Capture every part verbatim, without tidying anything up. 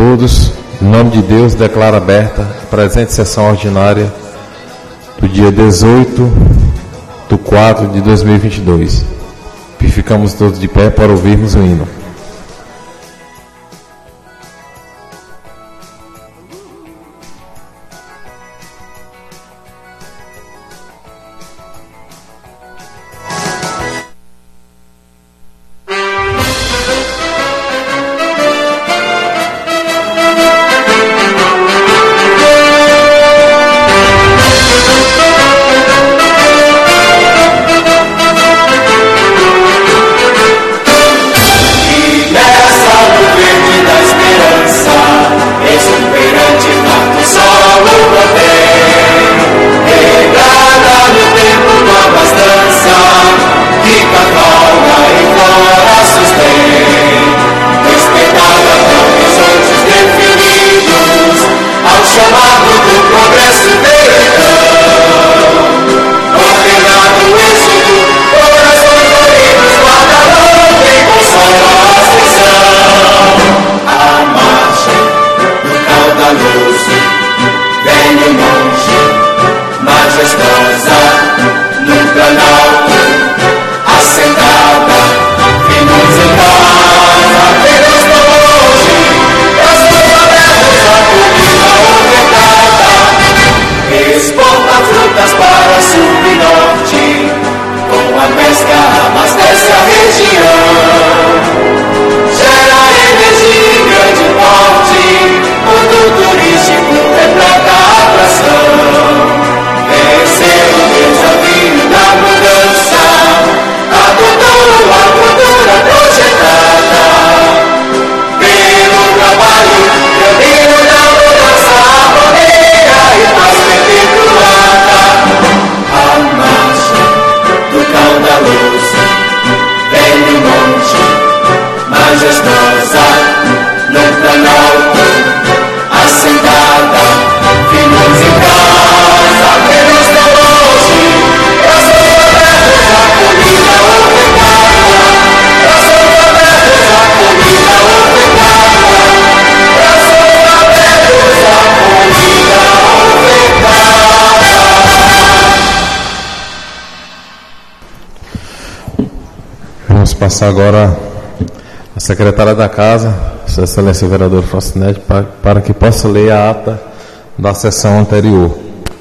todos. Em nome de Deus, declaro aberta a presente sessão ordinária do dia dezoito de quatro de dois mil e vinte e dois. E ficamos todos de pé para ouvirmos o hino. Vamos passar agora a secretária da Casa, Sua Excelência Vereador Francinete, para, para que possa ler a ata da sessão anterior.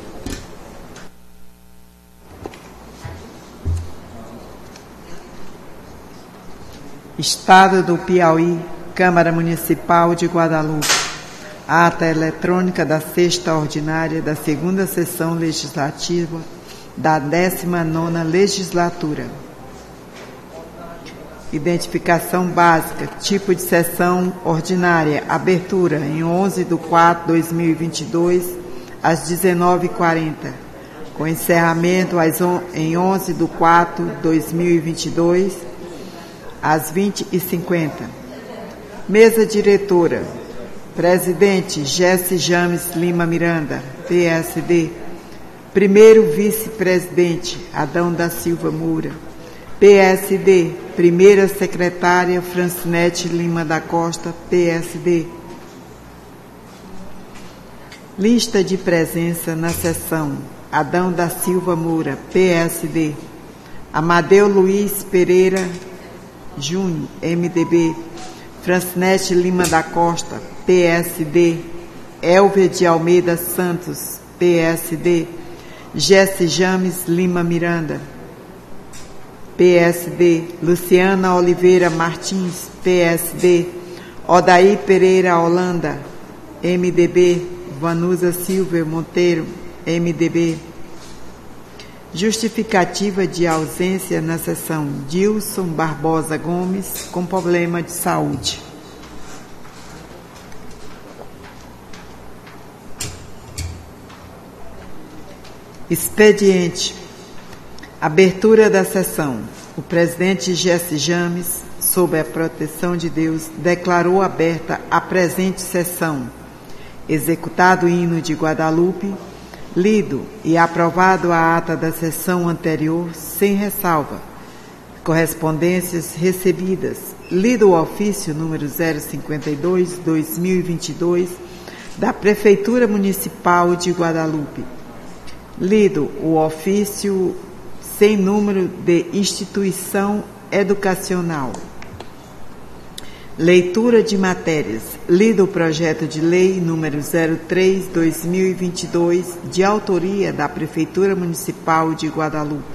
Estado do Piauí, Câmara Municipal de Guadalupe. Ata eletrônica da sexta ordinária da segunda sessão legislativa da décima nona legislatura. Identificação básica, tipo de sessão ordinária, abertura em onze de quatro de dois mil e vinte e dois, às dezenove e quarenta, com encerramento às on, em onze de quatro de dois mil e vinte e dois, às vinte e cinquenta. Mesa diretora, presidente Jesse James Lima Miranda, P S D. Primeiro vice-presidente Adão da Silva Moura, P S D. Primeira secretária Francinete Lima da Costa, P S D. Lista de presença na sessão: Adão da Silva Moura, P S D. Amadeu Luiz Pereira Júnior, M D B. Francinete Lima da Costa, P S D. Elvia de Almeida Santos, P S D. Jesse James Lima Miranda, P S D. Luciana Oliveira Martins, P S D. Odaí Pereira Holanda, M D B. Vanusa Silva Monteiro, M D B. Justificativa de ausência na sessão: Dilson Barbosa Gomes, com problema de saúde. Expediente. Abertura da sessão. O presidente Jesse James, sob a proteção de Deus, declarou aberta a presente sessão. Executado o hino de Guadalupe, lido e aprovado a ata da sessão anterior, sem ressalva, Correspondências recebidas. Lido o ofício número zero cinquenta e dois, dois mil e vinte e dois, da Prefeitura Municipal de Guadalupe. Lido o ofício sem número de instituição educacional. Leitura de matérias. Lido o projeto de lei número zero três, dois mil e vinte e dois, de autoria da Prefeitura Municipal de Guadalupe.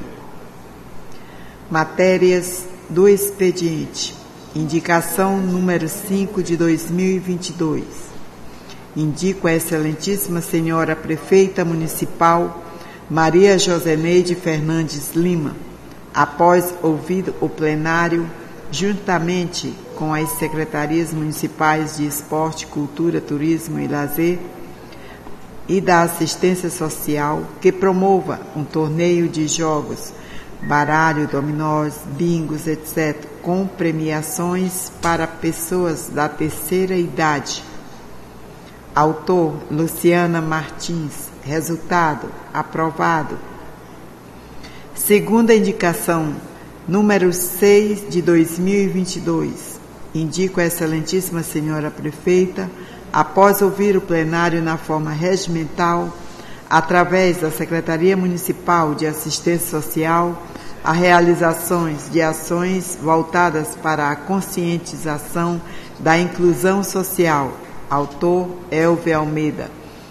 Matérias do expediente. Indicação número cinco de dois mil e vinte e dois. Indico a excelentíssima senhora Prefeita Municipal Maria Joseneide Fernandes Lima, após ouvido o plenário, juntamente com as secretarias municipais de Esporte, Cultura, Turismo e Lazer e da Assistência Social, que promova um torneio de jogos, baralho, dominós, bingos, etcétera, com premiações para pessoas da terceira idade. Autor, Luciana Martins. Resultado, aprovado. Segunda indicação, número seis de dois mil e vinte e dois. Indico a excelentíssima senhora Prefeita, após ouvir o plenário na forma regimental, através da Secretaria Municipal de Assistência Social, a realizações de ações voltadas para a conscientização da inclusão social. Autor, Elvia Almeida.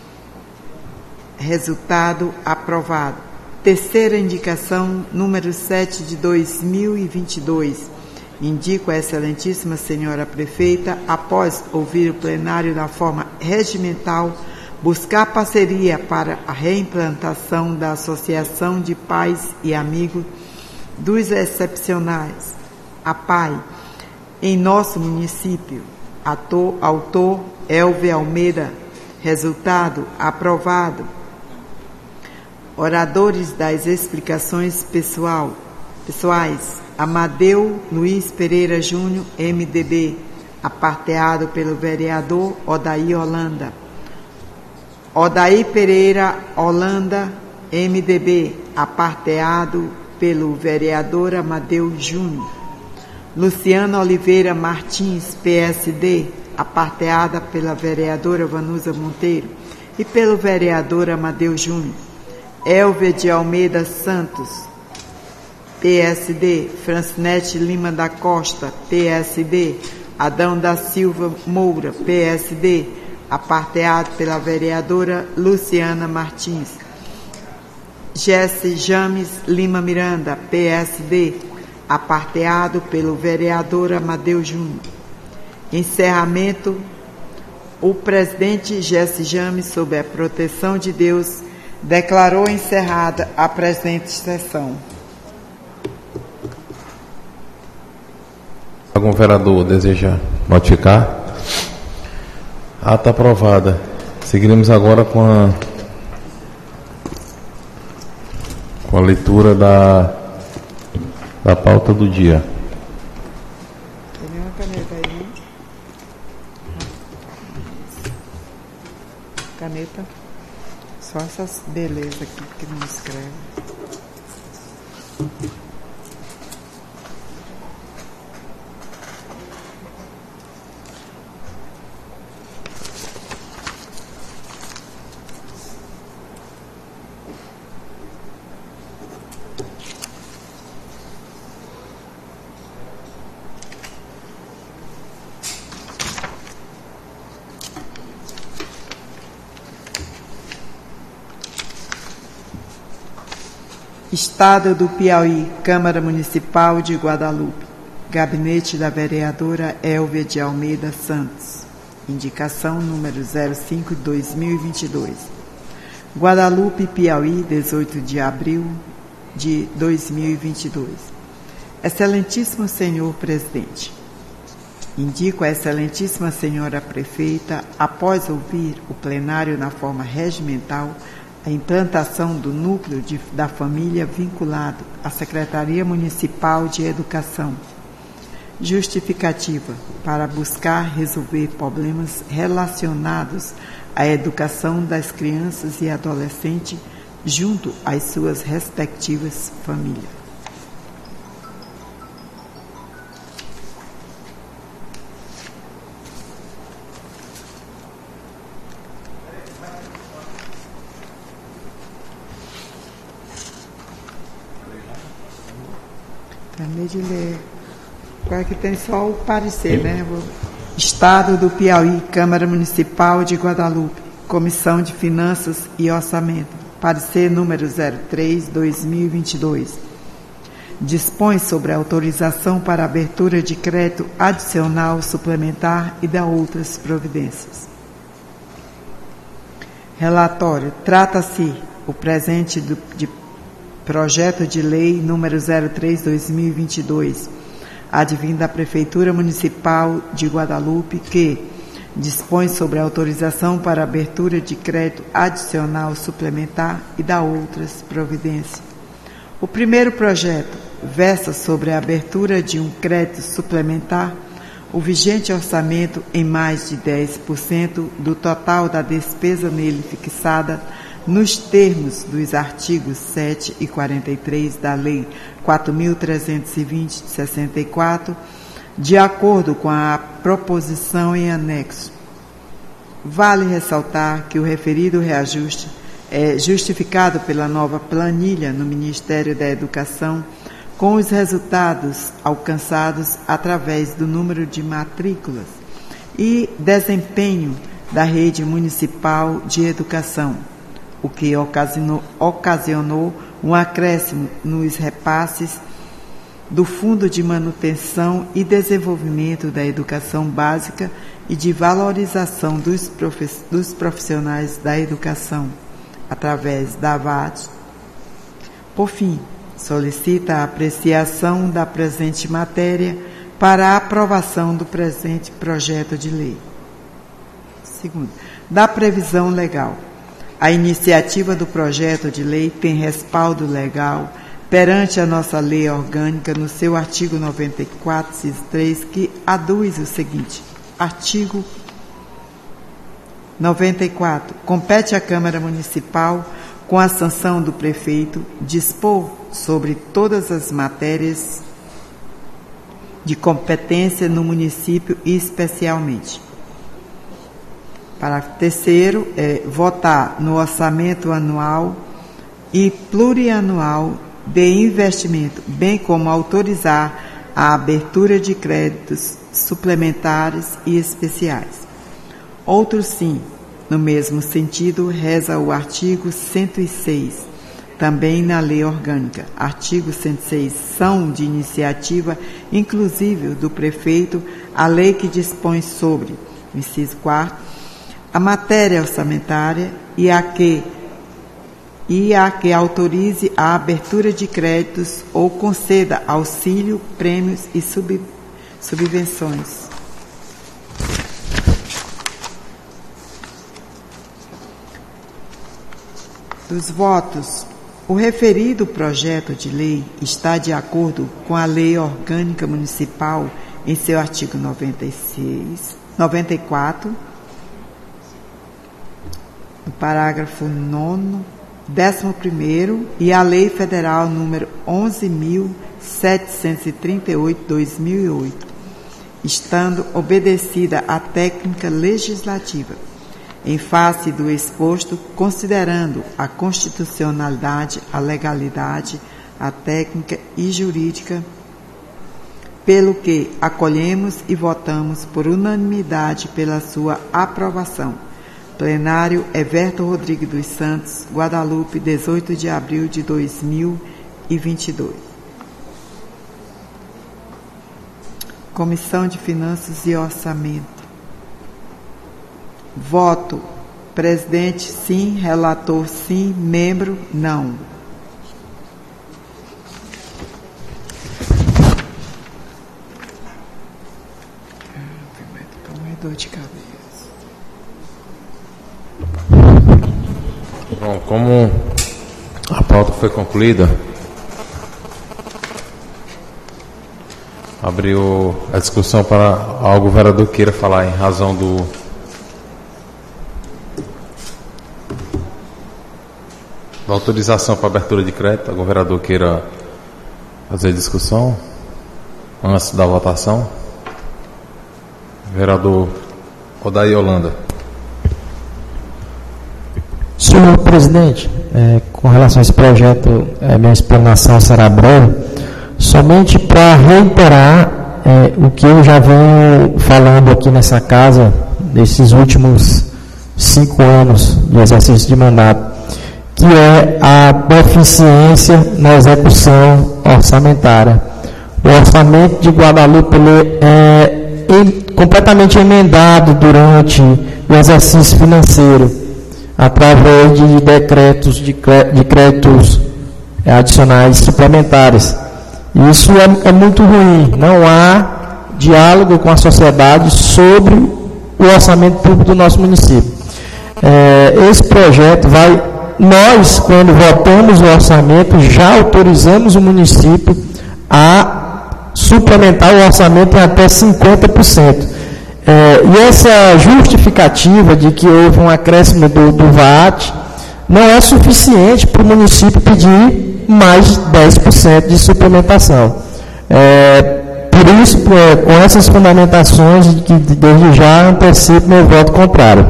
Resultado, aprovado. Terceira indicação, número sete de dois mil e vinte e dois. Indico a excelentíssima senhora Prefeita, após ouvir o plenário na forma regimental, buscar parceria para a reimplantação da Associação de Pais e Amigos dos Excepcionais, a P A I, em nosso município. Ator, autor, Elvia Almeida. Resultado, aprovado. Oradores das explicações pessoal, pessoais. Amadeu Luiz Pereira Júnior, M D B, aparteado pelo vereador Odair Holanda. Odair Pereira Holanda, M D B, aparteado pelo vereador Amadeu Júnior. Luciana Oliveira Martins, P S D, aparteada pela vereadora Vanusa Monteiro e pelo vereador Amadeu Júnior. Elvia de Almeida Santos, P S D. Francinete Lima da Costa, P S D. Adão da Silva Moura, P S D, aparteado pela vereadora Luciana Martins. Jesse James Lima Miranda, P S D, aparteado pelo vereador Amadeu Júnior. Encerramento. O presidente Jesse James, sob a proteção de Deus, declarou encerrada a presente sessão. Algum vereador deseja notificar? Ata aprovada. Seguiremos agora com a, com a leitura da, da pauta do dia. Tem uma caneta aí, né? Caneta. Só essas belezas aqui que não escreve. Estado do Piauí, Câmara Municipal de Guadalupe. Gabinete da vereadora Elvia de Almeida Santos. Indicação número zero cinco de dois mil e vinte e dois. Guadalupe, Piauí, dezoito de abril de dois mil e vinte e dois. Excelentíssimo senhor presidente, indico a excelentíssima senhora prefeita, após ouvir o plenário na forma regimental, a implantação do núcleo de, da família vinculado à Secretaria Municipal de Educação. Justificativa para buscar resolver problemas relacionados à educação das crianças e adolescentes junto às suas respectivas famílias. Terminei de ler. Agora que tem só o parecer, né? Estado do Piauí, Câmara Municipal de Guadalupe, Comissão de Finanças e Orçamento. Parecer número zero três, dois mil e vinte e dois. Dispõe sobre a autorização para abertura de crédito adicional suplementar e da outras providências. Relatório. Trata-se o presente do, de projeto de lei número zero três, dois mil e vinte e dois, advindo da Prefeitura Municipal de Guadalupe, que dispõe sobre a autorização para abertura de crédito adicional suplementar e da outras providências. O primeiro projeto versa sobre a abertura de um crédito suplementar, o vigente orçamento em mais de dez por cento do total da despesa nele fixada nos termos dos artigos sete e quarenta e três da Lei quatro mil trezentos e vinte de sessenta e quatro, de acordo com a proposição em anexo. Vale ressaltar que o referido reajuste é justificado pela nova planilha no Ministério da Educação, com os resultados alcançados através do número de matrículas e desempenho da rede municipal de educação, o que ocasionou, ocasionou um acréscimo nos repasses do Fundo de Manutenção e Desenvolvimento da Educação Básica e de valorização dos, profe dos profissionais da educação, através da V A D. Por fim, solicita a apreciação da presente matéria para a aprovação do presente projeto de lei. Segundo, da previsão legal. A iniciativa do projeto de lei tem respaldo legal perante a nossa lei orgânica no seu artigo noventa e quatro, inciso três, que aduz o seguinte: artigo noventa e quatro. Compete à Câmara Municipal, com a sanção do prefeito, dispor sobre todas as matérias de competência no município e especialmente. Parágrafo terceiro, é, votar no orçamento anual e plurianual de investimento, bem como autorizar a abertura de créditos suplementares e especiais. Outro sim, no mesmo sentido, reza o artigo cento e seis, também na lei orgânica. Artigo cento e seis, são de iniciativa inclusive do prefeito a lei que dispõe sobre, inciso quarto, a matéria orçamentária e a que e a que autorize a abertura de créditos ou conceda auxílio, prêmios e sub, subvenções. Dos votos, o referido projeto de lei está de acordo com a Lei Orgânica Municipal em seu artigo noventa e seis, noventa e quatro, no parágrafo nono, décimo primeiro, e a Lei Federal número onze mil setecentos e trinta e oito, dois mil e oito, estando obedecida a técnica legislativa, em face do exposto, considerando a constitucionalidade, a legalidade, a técnica e jurídica, pelo que acolhemos e votamos por unanimidade pela sua aprovação. Plenário Everto Rodrigues dos Santos, Guadalupe, dezoito de abril de dois mil e vinte e dois. Comissão de Finanças e Orçamento. Voto. Presidente, sim. Relator, sim. Membro, não. Dor de cabeça. Bom, como a pauta foi concluída, abriu a discussão para algo o vereador queira falar em razão do da autorização para abertura de crédito. O vereador queira fazer discussão antes da votação. Vereador Odair Holanda. Senhor presidente, é, com relação a esse projeto, é, minha explanação será breve. Somente para reiterar é, o que eu já venho falando aqui nessa casa, nesses últimos cinco anos de exercício de mandato, que é a deficiência na execução orçamentária. O orçamento de Guadalupe ele é em, completamente emendado durante o exercício financeiro, através de decretos, de, de créditos adicionais suplementares. Isso é, é muito ruim. Não há diálogo com a sociedade sobre o orçamento público do nosso município. É, esse projeto vai, nós, quando votamos o orçamento, já autorizamos o município a suplementar o orçamento em até cinquenta por cento. É, e essa justificativa de que houve um acréscimo do, do V A T não é suficiente para o município pedir mais dez por cento de suplementação. É, por isso, é, com essas fundamentações, que desde já antecipo meu voto contrário.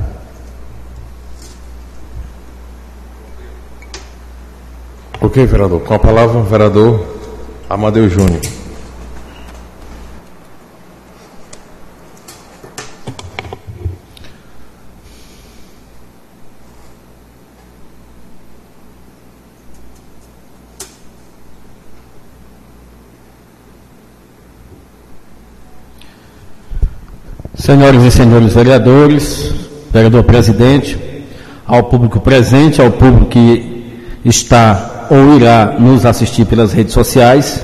Ok, vereador. Com a palavra, o vereador Amadeu Júnior. Senhoras e senhores vereadores, vereador presidente, ao público presente, ao público que está ou irá nos assistir pelas redes sociais,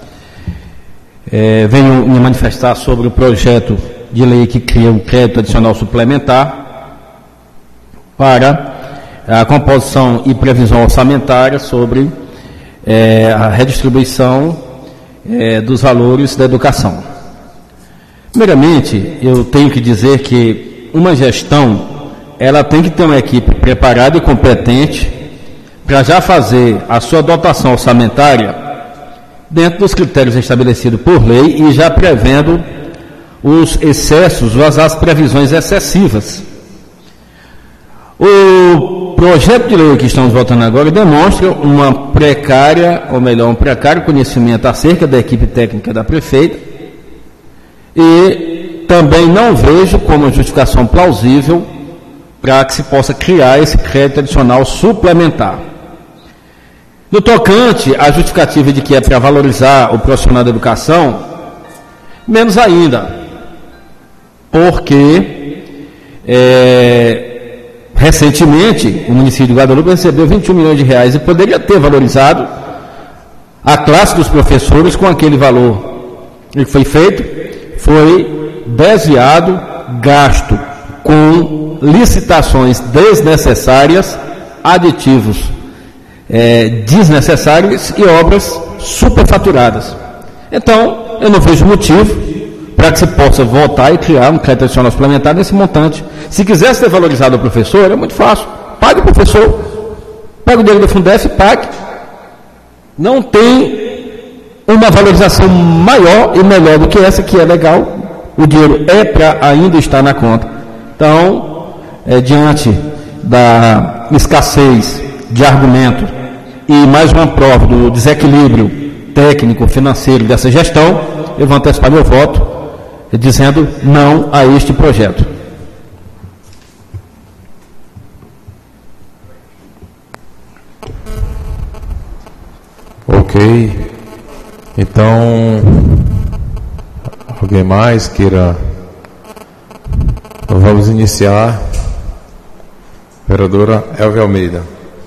é, venho me manifestar sobre o projeto de lei que cria o crédito adicional suplementar para a composição e previsão orçamentária sobre é, a redistribuição é, dos valores da educação. Primeiramente, eu tenho que dizer que uma gestão, ela tem que ter uma equipe preparada e competente para já fazer a sua dotação orçamentária dentro dos critérios estabelecidos por lei e já prevendo os excessos ou as previsões excessivas. O projeto de lei que estamos votando agora demonstra uma precária, ou melhor, um precário conhecimento acerca da equipe técnica da prefeita, e também não vejo como justificação plausível para que se possa criar esse crédito adicional suplementar. No tocante à justificativa de que é para valorizar o profissional da educação, menos ainda, porque é, recentemente o município de Guadalupe recebeu vinte e um milhões de reais e poderia ter valorizado a classe dos professores com aquele valor. O que foi feito foi desviado, gasto com licitações desnecessárias, aditivos é, desnecessários e obras superfaturadas. Então, eu não vejo motivo para que se possa voltar e criar um crédito adicional suplementar nesse montante. Se quisesse ter valorizado o professor, é muito fácil. Pague o professor, pague o dinheiro do Fundef e pague. Não tem uma valorização maior e melhor do que essa, que é legal. O dinheiro é para ainda estar na conta. Então, é, diante da escassez de argumento e mais uma prova do desequilíbrio técnico, financeiro dessa gestão, eu vou antecipar meu voto dizendo não a este projeto. Ok. Então, alguém mais queira? Então, vamos iniciar. Vereadora Elvia Almeida.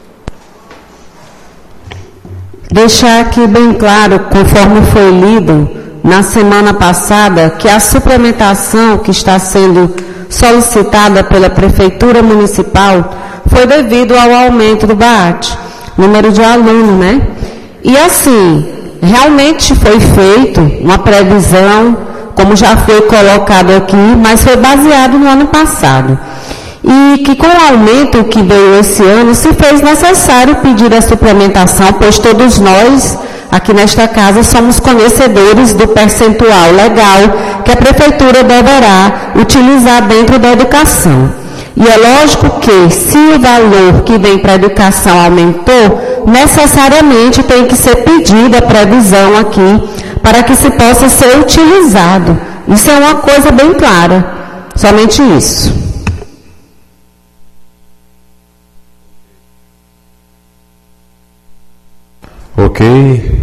Deixar aqui bem claro, conforme foi lido na semana passada, que a suplementação que está sendo solicitada pela Prefeitura Municipal foi devido ao aumento do B A T, número de alunos, né? E assim, realmente foi feito uma previsão, como já foi colocado aqui, mas foi baseado no ano passado. E que com o aumento que veio esse ano, se fez necessário pedir a suplementação, pois todos nós, aqui nesta casa, somos conhecedores do percentual legal que a Prefeitura deverá utilizar dentro da educação. E é lógico que, se o valor que vem para a educação aumentou, necessariamente tem que ser pedida a previsão aqui para que se possa ser utilizado. Isso é uma coisa bem clara. Somente isso. Ok.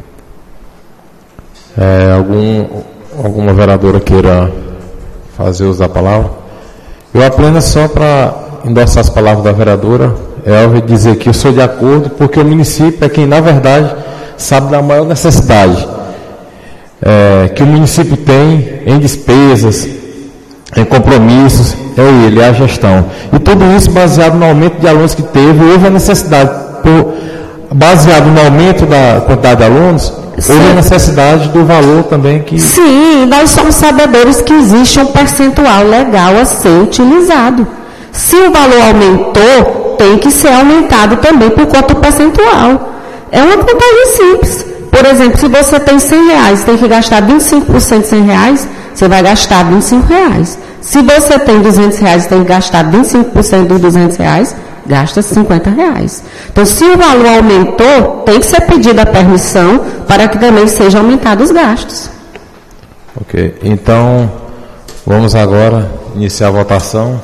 É, algum, alguma vereadora queira fazer uso da palavra? Eu apenas só para endossar as palavras da vereadora Elvia dizer que eu sou de acordo, porque o município é quem, na verdade, sabe da maior necessidade é, que o município tem em despesas, em compromissos, é ele, é a gestão. E tudo isso baseado no aumento de alunos que teve, houve a necessidade, por, baseado no aumento da quantidade de alunos, Sim. houve a necessidade do valor também que... Sim, nós somos sabedores que existe um percentual legal a ser utilizado. Se o valor aumentou, tem que ser aumentado também por conta do percentual. É uma contagem simples. Por exemplo, se você tem cem reais, tem que gastar vinte e cinco por cento de cem reais, você vai gastar vinte e cinco reais. Se você tem duzentos reais, tem que gastar vinte e cinco por cento dos duzentos reais, gasta cinquenta reais. Então, se o valor aumentou, tem que ser pedida a permissão para que também sejam aumentados os gastos. Ok. Então, vamos agora iniciar a votação.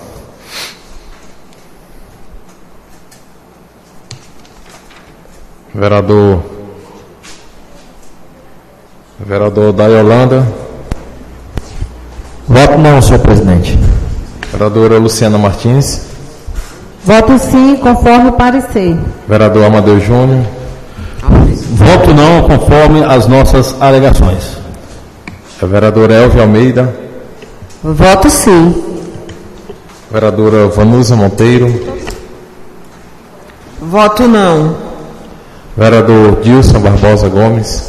Vereador, vereador da Yolanda. Voto não, senhor presidente. Vereadora Luciana Martins. Voto sim, conforme o parecer. Vereador Amadeu Júnior. Voto não, conforme as nossas alegações. A vereadora Elvia Almeida. Voto sim. Vereadora Vanusa Monteiro. Voto não. Vereador Dilson Barbosa Gomes.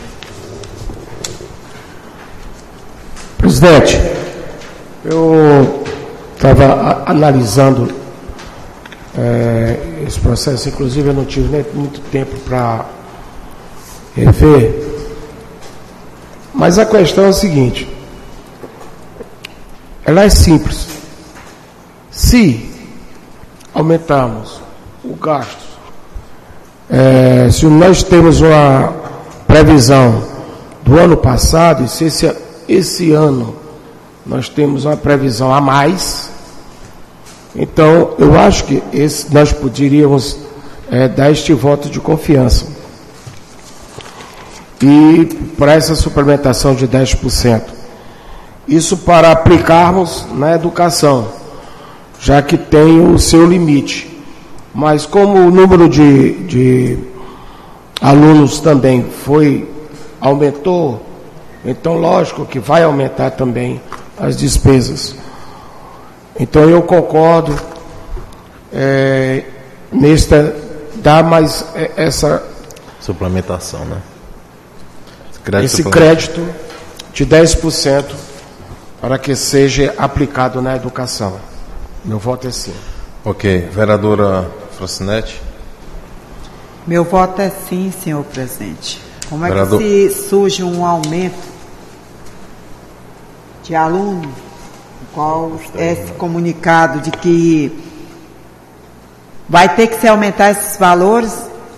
Presidente, eu estava analisando é, esse processo, inclusive eu não tive nem muito tempo para rever, mas a questão é a seguinte, ela é simples. Se aumentarmos o gasto, é, se nós temos uma previsão do ano passado, e se esse, esse ano nós temos uma previsão a mais, então eu acho que esse, nós poderíamos é, dar este voto de confiança. E para essa suplementação de dez por cento, isso para aplicarmos na educação, já que tem o seu limite. Mas como o número de, de alunos também foi, aumentou, então lógico que vai aumentar também as despesas. Então eu concordo é, nesta, dar mais essa suplementação, né? Crédito esse crédito de dez por cento para que seja aplicado na educação. Meu voto é sim. Ok. Vereadora Francinete. Meu voto é sim, senhor presidente. Como é Vereador... que se surge um aumento de alunos, qual é esse comunicado de que vai ter que se aumentar esses valores?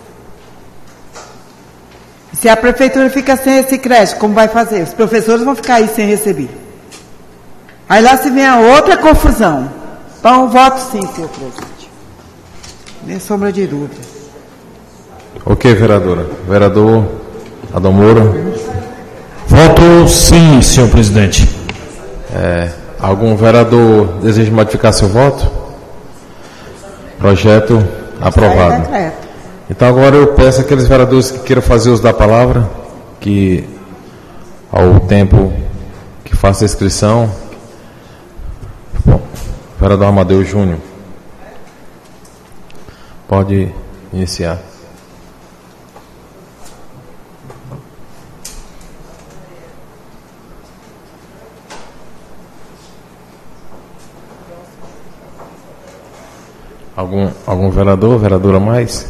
Se a prefeitura fica sem esse crédito, como vai fazer? Os professores vão ficar aí sem receber. Aí lá se vem a outra confusão. Então, voto sim, senhor presidente. Nem sombra de dúvida. Ok, vereadora. Vereador Adão Moura. Voto sim, senhor presidente. É, algum vereador deseja modificar seu voto? Projeto aprovado. Então agora eu peço àqueles vereadores que queiram fazer uso da palavra, que ao tempo que faça a inscrição. Bom, vereador Amadeu Júnior. Pode iniciar. Algum, algum vereador, vereadora a mais?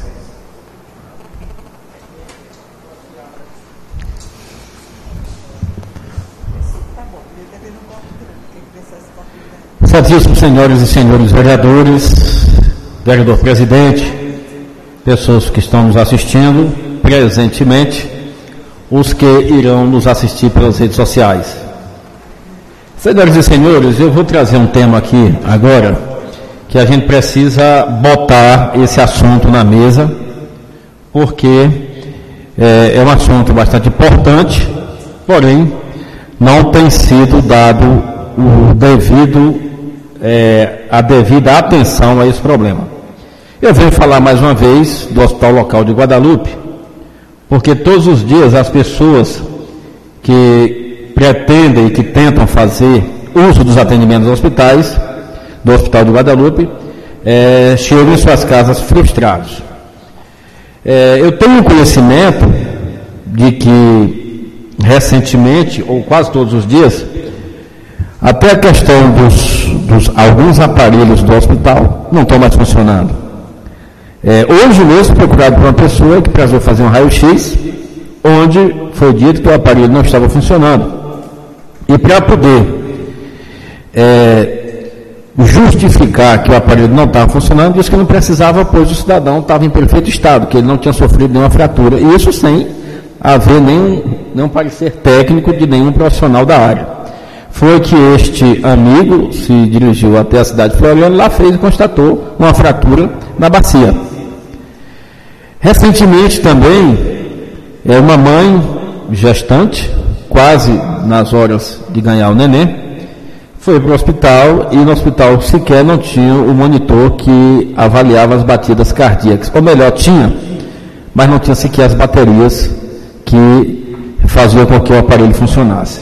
Excelentíssimos senhores e senhores vereadores, vereador presidente, pessoas que estão nos assistindo presentemente, os que irão nos assistir pelas redes sociais. Senhoras e senhores, eu vou trazer um tema aqui agora, que a gente precisa botar esse assunto na mesa, porque é, é um assunto bastante importante, porém não tem sido dado o devido, é, a devida atenção a esse problema. Eu venho falar mais uma vez do Hospital Local de Guadalupe, porque todos os dias as pessoas que pretendem e que tentam fazer uso dos atendimentos dos hospitais, do Hospital de Guadalupe, é, chegam em suas casas frustrados. É, eu tenho conhecimento de que recentemente, ou quase todos os dias, até a questão dos, dos alguns aparelhos do hospital não estão mais funcionando. É, hoje mesmo procurado por uma pessoa que precisou fazer um raio-x, onde foi dito que o aparelho não estava funcionando. E para poder é, justificar que o aparelho não estava funcionando, disse que não precisava, pois o cidadão estava em perfeito estado, que ele não tinha sofrido nenhuma fratura. E isso sem haver nenhum, nenhum parecer técnico de nenhum profissional da área. Foi que este amigo se dirigiu até a cidade de Floriano, lá fez e constatou uma fratura na bacia. Recentemente também, é uma mãe gestante, quase nas horas de ganhar o neném, foi para o hospital e no hospital sequer não tinha o monitor que avaliava as batidas cardíacas. Ou melhor, tinha, mas não tinha sequer as baterias que faziam com que o aparelho funcionasse.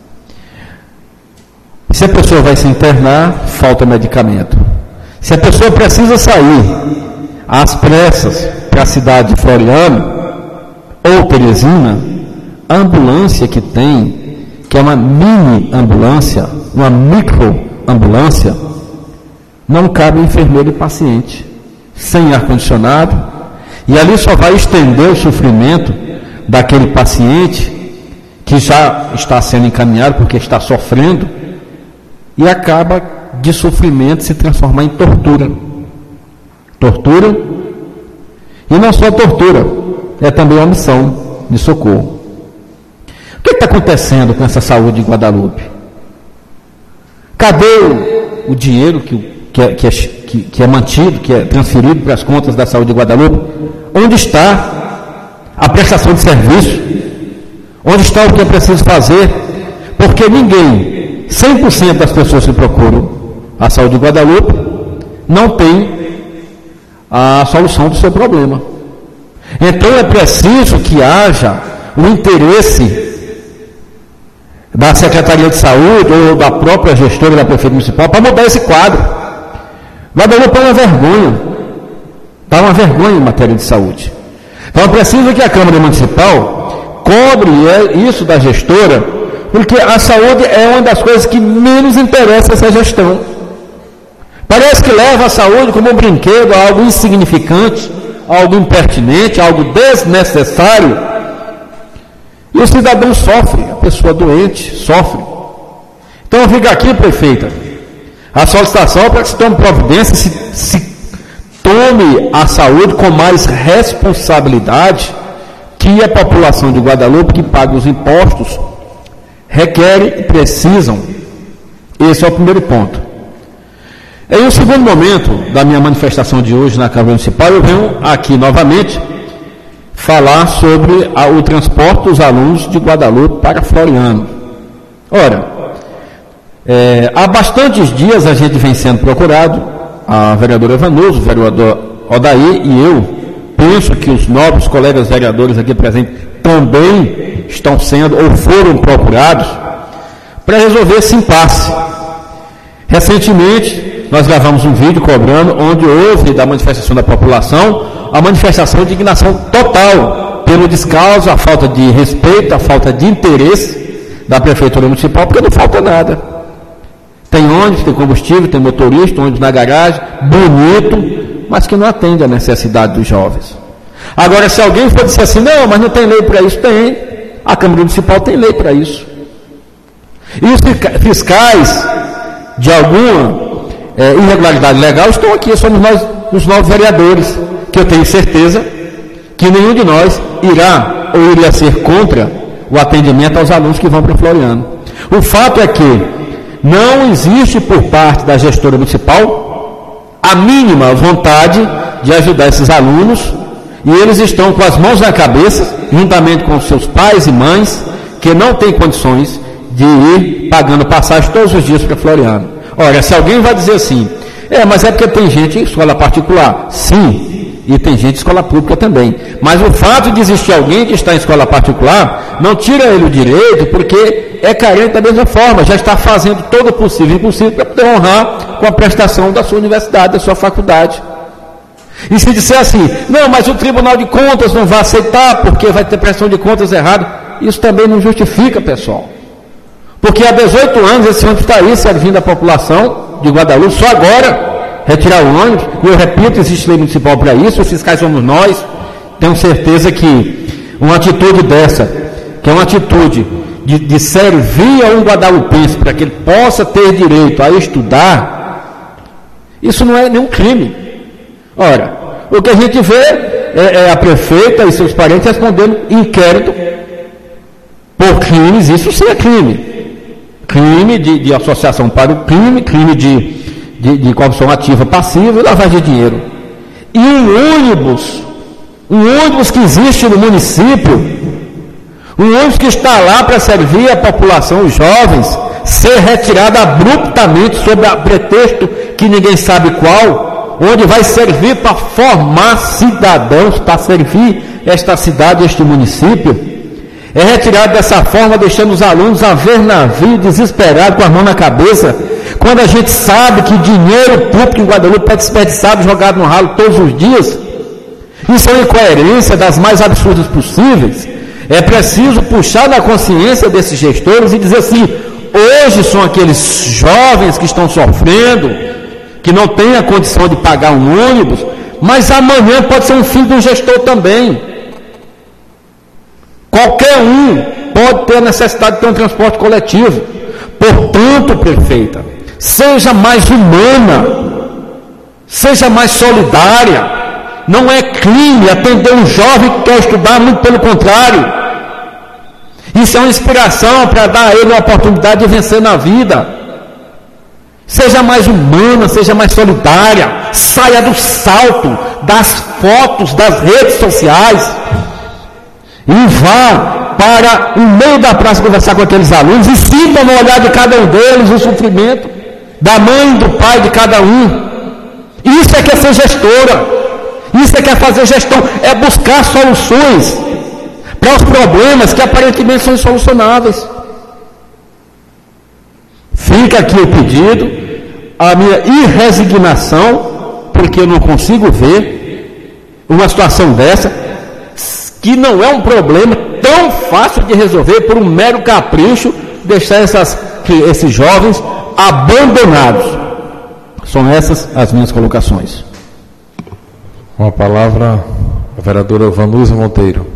Se a pessoa vai se internar, falta medicamento. Se a pessoa precisa sair às pressas para a cidade de Floriano ou Teresina, a ambulância que tem, que é uma mini ambulância, uma micro ambulância, não cabe enfermeiro e paciente, sem ar-condicionado, e ali só vai estender o sofrimento daquele paciente que já está sendo encaminhado porque está sofrendo, e acaba de sofrimento se transformar em tortura. Tortura, e não só tortura, é também omissão de socorro. O que está acontecendo com essa saúde em Guadalupe? Cadê o, o dinheiro que, que, é, que, é, que, que é mantido, que é transferido para as contas da saúde de Guadalupe? Onde está a prestação de serviço? Onde está o que é preciso fazer? Porque ninguém, cem por cento das pessoas que procuram a saúde de Guadalupe, não tem a solução do seu problema. Então é preciso que haja o interesse da Secretaria de Saúde ou da própria gestora da Prefeitura Municipal para mudar esse quadro. Guadalupe é uma vergonha. Está uma vergonha em matéria de saúde. Então é preciso que a Câmara Municipal cobre isso da gestora, porque a saúde é uma das coisas que menos interessa essa gestão. Parece que leva a saúde como um brinquedo, algo insignificante, algo impertinente, algo desnecessário. E o cidadão sofre, a pessoa doente sofre. Então fica aqui, prefeita, a solicitação para que se tome providência, se, se tome a saúde com mais responsabilidade que a população de Guadalupe, que paga os impostos, requer e precisam. Esse é o primeiro ponto. Em um segundo momento da minha manifestação de hoje na Câmara Municipal, eu venho aqui novamente falar sobre a, o transporte dos alunos de Guadalupe para Floriano. Ora, é, há bastantes dias a gente vem sendo procurado, a vereadora Vanuso, o vereador Odair e eu, penso que os nobres colegas vereadores aqui presentes também estão sendo ou foram procurados para resolver esse impasse. Recentemente, nós gravamos um vídeo cobrando, onde houve da manifestação da população, a manifestação de indignação total pelo descaso, a falta de respeito, a falta de interesse da Prefeitura Municipal, porque não falta nada. Tem ônibus, tem combustível, tem motorista, ônibus na garagem, bonito, mas que não atende à necessidade dos jovens. Agora, se alguém for dizer assim, não, mas não tem lei para isso, tem. A Câmara Municipal tem lei para isso. E os fiscais de alguma é, irregularidade legal estão aqui, somos nós, os novos vereadores, que eu tenho certeza que nenhum de nós irá ou iria ser contra o atendimento aos alunos que vão para o Floriano. O fato é que não existe por parte da gestora municipal a mínima vontade de ajudar esses alunos, e eles estão com as mãos na cabeça, juntamente com seus pais e mães, que não têm condições de ir pagando passagem todos os dias para Floriano. Ora, se alguém vai dizer assim, é, mas é porque tem gente em escola particular. Sim, e tem gente em escola pública também. Mas o fato de existir alguém que está em escola particular não tira ele o direito, porque é carente da mesma forma, já está fazendo todo o possível e impossível para poder honrar com a prestação da sua universidade, da sua faculdade. E se disser assim, não, mas o Tribunal de Contas não vai aceitar porque vai ter prestação de contas errada, isso também não justifica, pessoal. Porque há dezoito anos esse ônibus está aí servindo a população de Guadalupe, só agora retirar o ônibus, e eu repito, existe lei municipal para isso, os fiscais somos nós. Tenho certeza que uma atitude dessa, que é uma atitude de, de servir a um guadalupense para que ele possa ter direito a estudar, isso não é nenhum crime. Ora, o que a gente vê é, é a prefeita e seus parentes respondendo inquérito por crimes, isso sim é crime. Crime de, de associação para o crime, crime de, de, de corrupção ativa passiva e lavagem de dinheiro. E um ônibus, um ônibus que existe no município, um ônibus que está lá para servir a população, os jovens, ser retirado abruptamente sob a pretexto que ninguém sabe qual, onde vai servir para formar cidadãos, para servir esta cidade, este município, é retirado dessa forma, deixando os alunos a ver navio, desesperados, com a mão na cabeça, quando a gente sabe que dinheiro público em Guadalupe é desperdiçado, jogado no ralo todos os dias. Isso é uma incoerência das mais absurdas possíveis. É preciso puxar na consciência desses gestores e dizer assim, hoje são aqueles jovens que estão sofrendo, que não têm a condição de pagar um ônibus, mas amanhã pode ser um filho de um gestor também. Qualquer um pode ter a necessidade de ter um transporte coletivo. Portanto, prefeita, seja mais humana, seja mais solidária. Não é crime atender um jovem que quer estudar, muito pelo contrário. Isso é uma inspiração para dar a ele a oportunidade de vencer na vida. Seja mais humana, seja mais solidária, saia do salto das fotos das redes sociais e vá para o meio da praça conversar com aqueles alunos e sinta no olhar de cada um deles o sofrimento da mãe e do pai de cada um. Isso é que é ser gestora, isso é que é fazer gestão, é buscar soluções para os problemas que aparentemente são insolucionáveis. Fica aqui o pedido, a minha irresignação, porque eu não consigo ver uma situação dessa, que não é um problema tão fácil de resolver por um mero capricho, deixar essas, esses jovens abandonados. São essas as minhas colocações. Com a palavra, a vereadora Vanusa Monteiro.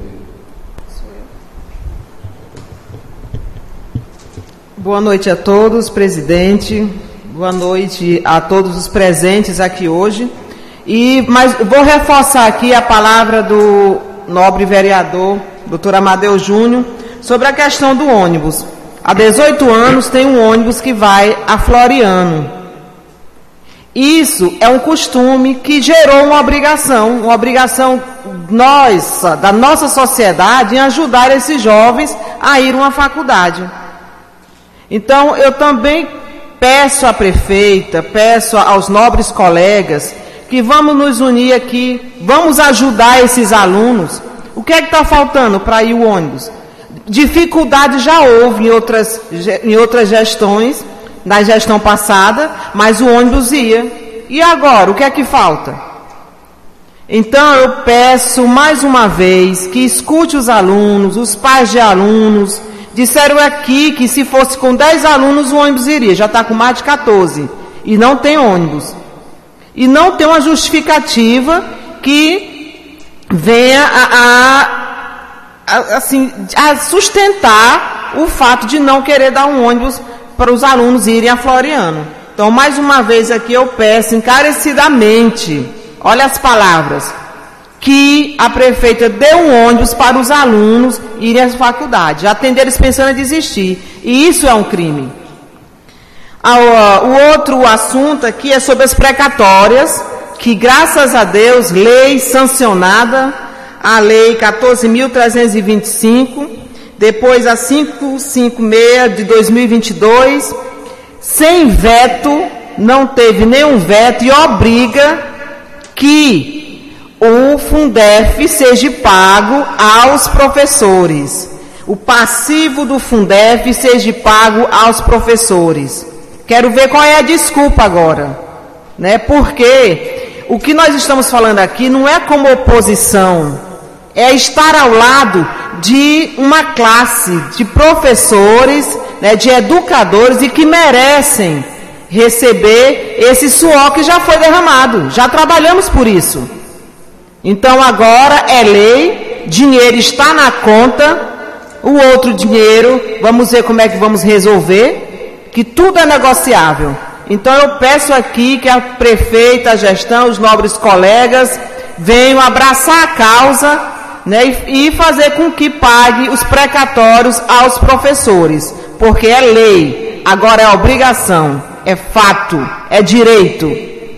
Boa noite a todos, presidente. Boa noite a todos os presentes aqui hoje. E, mas vou reforçar aqui a palavra do nobre vereador, doutor Amadeu Júnior, sobre a questão do ônibus. Há dezoito anos tem um ônibus que vai a Floriano. Isso é um costume que gerou uma obrigação, uma obrigação nossa, da nossa sociedade, em ajudar esses jovens a ir a uma faculdade. Então, eu também peço à prefeita, peço aos nobres colegas, que vamos nos unir aqui, vamos ajudar esses alunos. O que é que está faltando para ir o ônibus? Dificuldade já houve em outras, em outras gestões, na gestão passada, mas o ônibus ia. E agora, o que é que falta? Então, eu peço mais uma vez que escute os alunos, os pais de alunos. Disseram aqui que se fosse com dez alunos o ônibus iria, já está com mais de quatorze, e não tem ônibus. E não tem uma justificativa que venha a, a, a, assim, a sustentar o fato de não querer dar um ônibus para os alunos irem a Floriano. Então, mais uma vez aqui eu peço encarecidamente, olha as palavras, que a prefeita deu um ônibus para os alunos irem às faculdades. Já tem deles pensando em desistir. E isso é um crime. O outro assunto aqui é sobre as precatórias, que graças a Deus, lei sancionada, a lei quatorze mil trezentos e vinte e cinco, depois a quinhentos e cinquenta e seis de dois mil e vinte e dois, sem veto, não teve nenhum veto e obriga que o Fundef seja pago aos professores. O passivo do Fundef seja pago aos professores. Quero ver qual é a desculpa agora, né? Porque o que nós estamos falando aqui não é como oposição, é estar ao lado de uma classe de professores, né, de educadores e que merecem receber esse suor que já foi derramado. Já trabalhamos por isso. Então agora é lei, dinheiro está na conta, o outro dinheiro, vamos ver como é que vamos resolver, que tudo é negociável. Então eu peço aqui que a prefeita, a gestão, os nobres colegas venham abraçar a causa, né, e fazer com que pague os precatórios aos professores, porque é lei, agora é obrigação, é fato, é direito.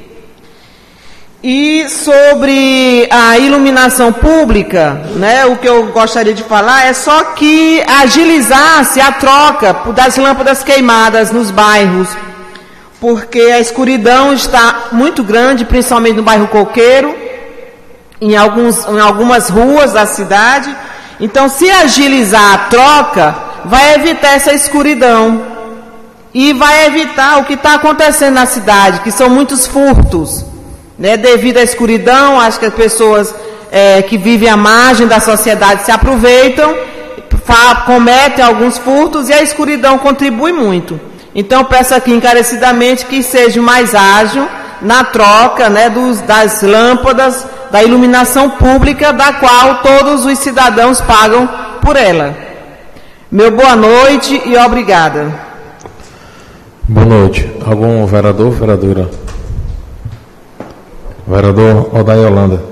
E sobre a iluminação pública, né, o que eu gostaria de falar é só que agilizasse a troca das lâmpadas queimadas nos bairros, porque a escuridão está muito grande, principalmente no bairro Coqueiro, em, alguns, em algumas ruas da cidade. Então, se agilizar a troca, vai evitar essa escuridão e vai evitar o que está acontecendo na cidade, que são muitos furtos, né? Devido à escuridão, acho que as pessoas é, que vivem à margem da sociedade se aproveitam, cometem alguns furtos e a escuridão contribui muito. Então, peço aqui encarecidamente que seja mais ágil na troca, né, dos, das lâmpadas, da iluminação pública, da qual todos os cidadãos pagam por ela. Meu boa noite e obrigada. Boa noite. Algum vereador, vereadora? Vereador Odair Holanda.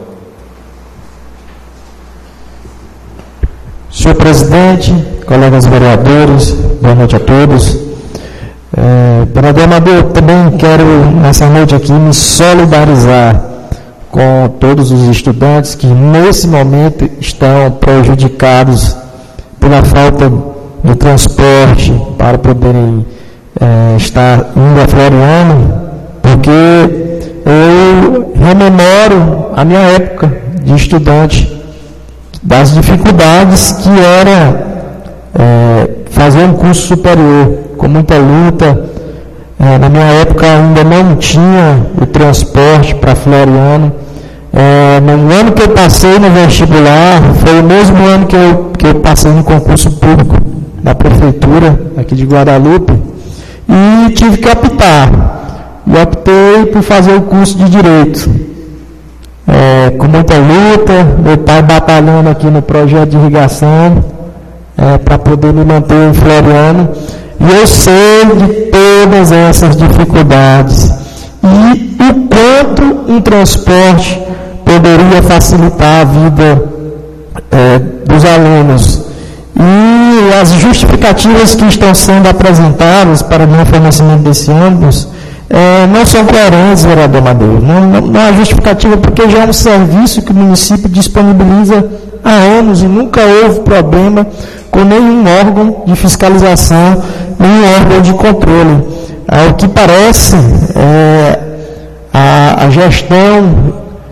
Senhor presidente, colegas vereadores, boa noite a todos. É, vereador Amadeu, também quero nessa noite aqui me solidarizar com todos os estudantes que nesse momento estão prejudicados pela falta de transporte para poderem é, estar indo a Floriano, porque eu rememoro a minha época de estudante, das dificuldades que era é, fazer um curso superior, com muita luta. É, na minha época ainda não tinha o transporte para Floriano. É, no ano que eu passei no vestibular, foi o mesmo ano que eu, que eu passei no concurso público da prefeitura aqui de Guadalupe, e tive que optar. E optei por fazer o curso de Direito. É, com muita luta, meu pai batalhando aqui no projeto de irrigação, é, para poder me manter em Floriano. E eu sei de todas essas dificuldades e o quanto um transporte poderia facilitar a vida é, dos alunos. E as justificativas que estão sendo apresentadas para o não fornecimento desse ônibus é, não são coerentes, vereador Madeira. Não, não, não há justificativa, porque já é um serviço que o município disponibiliza há anos e nunca houve problema com nenhum órgão de fiscalização, nenhum órgão de controle. Ao que parece, é, a, a gestão,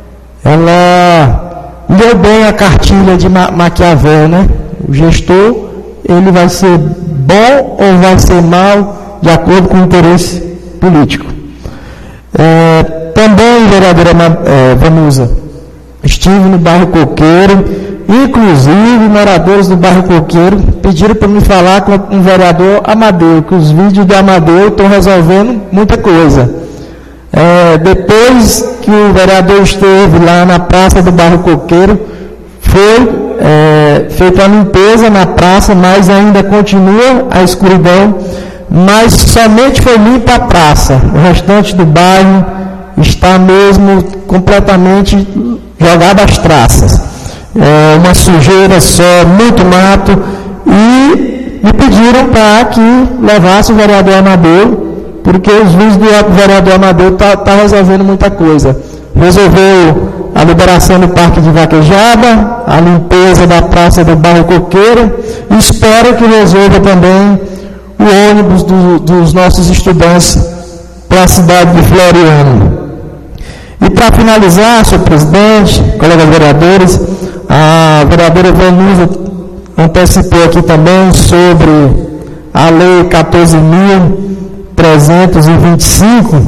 ela leu bem a cartilha de Ma Maquiavel, né? O gestor, ele vai ser bom ou vai ser mal de acordo com o interesse político. É, também, vereadora é, Vanusa, estive no bairro Coqueiro. Inclusive, moradores do bairro Coqueiro pediram para me falar com o vereador Amadeu, que os vídeos do Amadeu estão resolvendo muita coisa. É, depois que o vereador esteve lá na praça do bairro Coqueiro, foi é, feita a limpeza na praça, mas ainda continua a escuridão, mas somente foi limpa a praça. O restante do bairro está mesmo completamente jogada às traças. É uma sujeira só, muito mato, e me pediram para que levasse o vereador Amadeu, porque os vídeos do vereador Amadeu está tá resolvendo muita coisa. Resolveu a liberação do Parque de Vaquejada, a limpeza da Praça do Bairro Coqueiro, e espero que resolva também o ônibus do, dos nossos estudantes para a cidade de Floriano. E para finalizar, senhor presidente, colegas vereadores, a vereadora Vanusa antecipou aqui também sobre a lei quatorze mil trezentos e vinte e cinco,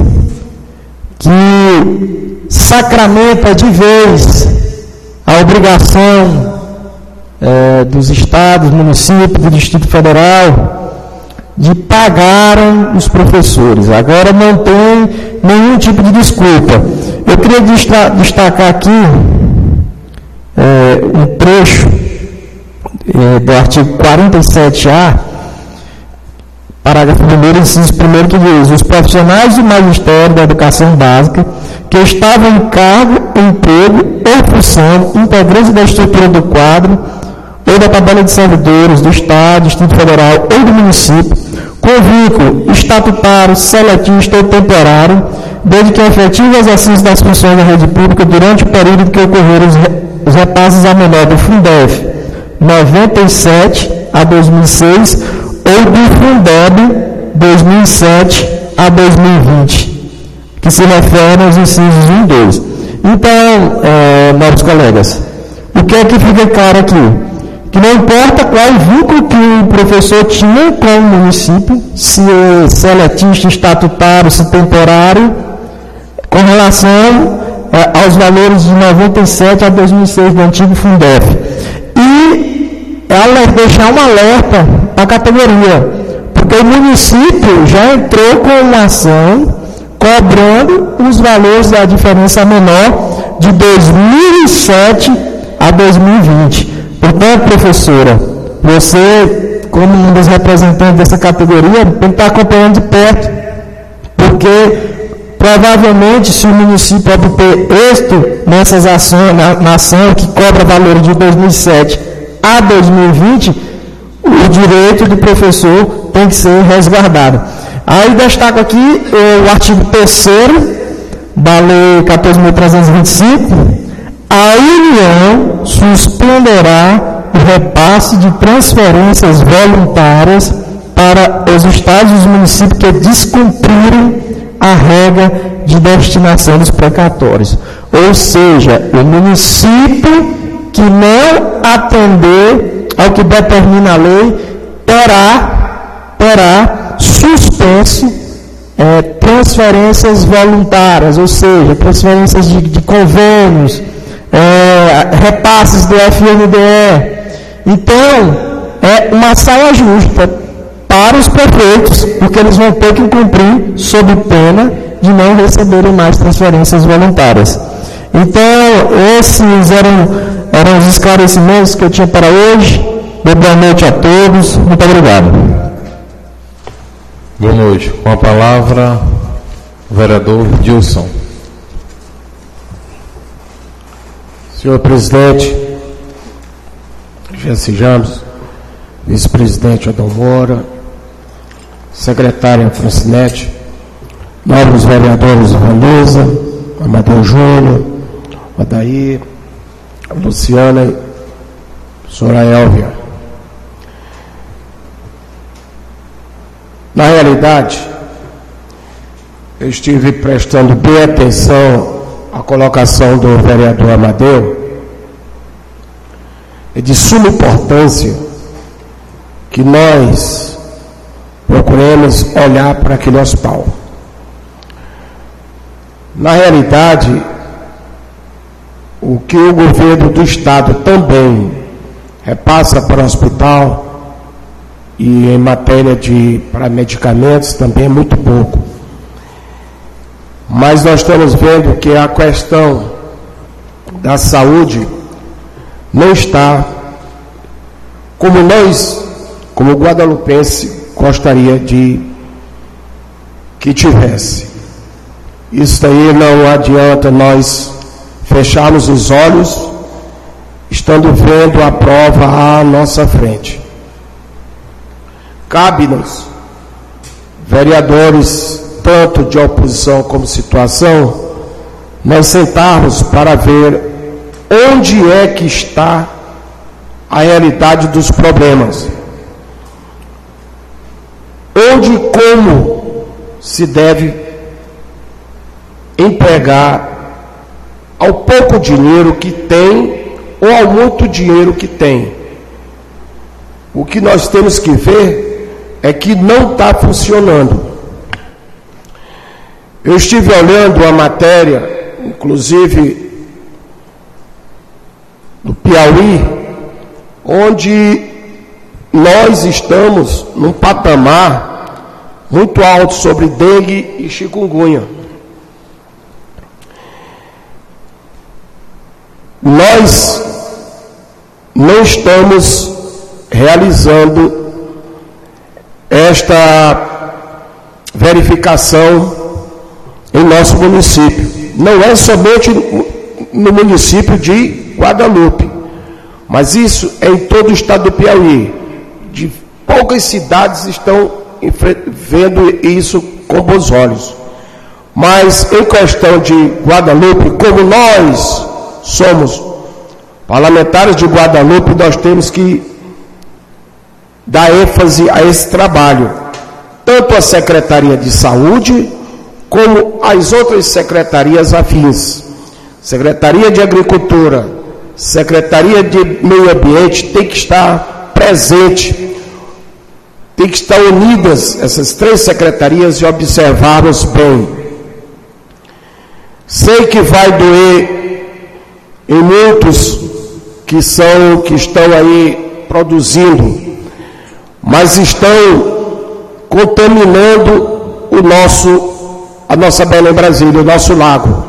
que sacramenta de vez a obrigação é, dos estados, municípios, do Distrito Federal de pagarem os professores. Agora não tem nenhum tipo de desculpa. Eu queria destacar aqui é, um trecho é, do artigo quarenta e sete A, parágrafo primeiro, inciso primeiro, que diz: os profissionais do magistério da educação básica que estavam em cargo, emprego ou função integrantes da estrutura do quadro ou da tabela de servidores do Estado, Distrito Federal ou do município, com vínculo estatutário, seletista ou temporário, desde que o efetivo exercício das funções da rede pública durante o período em que ocorreram os, re, os repasses a menor do Fundef noventa e sete a dois mil e seis ou do Fundeb dois mil e sete a dois mil e vinte, que se referem aos incisos um e dois. Então, é, novos colegas, o que é que fica claro aqui? Que não importa qual o vínculo que o professor tinha com o município, se é seletista, estatutário, se temporário, com relação é, aos valores de noventa e sete a dois mil e seis do antigo Fundef. E ela deixar um alerta para a categoria, porque o município já entrou com uma ação cobrando os valores da diferença menor de dois mil e sete a dois mil e vinte. Portanto, professora, você, como um dos representantes dessa categoria, tem que estar acompanhando de perto, porque provavelmente, se o município obter êxito nessas ações, na, na ação que cobra valores de dois mil e sete a dois mil e vinte, o direito do professor tem que ser resguardado. Aí destaco aqui eh, o artigo terceiro da Lei quatorze mil trezentos e vinte e cinco. A União suspenderá o repasse de transferências voluntárias para os estados e os municípios que descumprirem a regra de destinação dos precatórios. Ou seja, o município que não atender ao que determina a lei terá, terá suspenso é, transferências voluntárias, ou seja, transferências de, de convênios, É, repasses do F N D E. Então, é uma saia justa para os prefeitos, porque eles vão ter que cumprir sob pena de não receberem mais transferências voluntárias. Então, esses eram, eram os esclarecimentos que eu tinha para hoje. Boa noite a todos. Muito obrigado. Boa noite. Com a palavra, o vereador Dilson. Senhor presidente, Jesse Jambos, vice-presidente Adão Moura, secretária Francinete, novos vereadores Vanusa, Amadeu Júnior, Adair, Luciana e senhora Elvia. Na realidade, eu estive prestando bem atenção à colocação do vereador Amadeu. É de suma importância que nós procuremos olhar para aquele hospital. Na realidade, o que o governo do estado também repassa para o hospital e em matéria de para medicamentos também é muito pouco. Mas nós estamos vendo que a questão da saúde não está como nós, como guadalupense, gostaria de que tivesse. Isso aí não adianta nós fecharmos os olhos, estando vendo a prova à nossa frente. Cabe-nos, vereadores, tanto de oposição como situação, nós sentarmos para ver onde é que está a realidade dos problemas. Onde e como se deve empregar ao pouco dinheiro que tem ou ao muito dinheiro que tem. O que nós temos que ver é que não está funcionando. Eu estive olhando a matéria, inclusive do Piauí, onde nós estamos num patamar muito alto sobre dengue e chikungunya. Nós não estamos realizando esta verificação em nosso município. Não é somente no município de Guadalupe, mas isso é em todo o estado do Piauí. De poucas cidades estão vendo isso com bons olhos. Mas em questão de Guadalupe, como nós somos parlamentares de Guadalupe, nós temos que dar ênfase a esse trabalho. Tanto a Secretaria de Saúde, como as outras secretarias afins. Secretaria de Agricultura, Secretaria de Meio Ambiente tem que estar presente, tem que estar unidas essas três secretarias e observarmos bem. Sei que vai doer em muitos que são, que estão aí produzindo, mas estão contaminando o nosso, a nossa Belém Brasília, o nosso lago.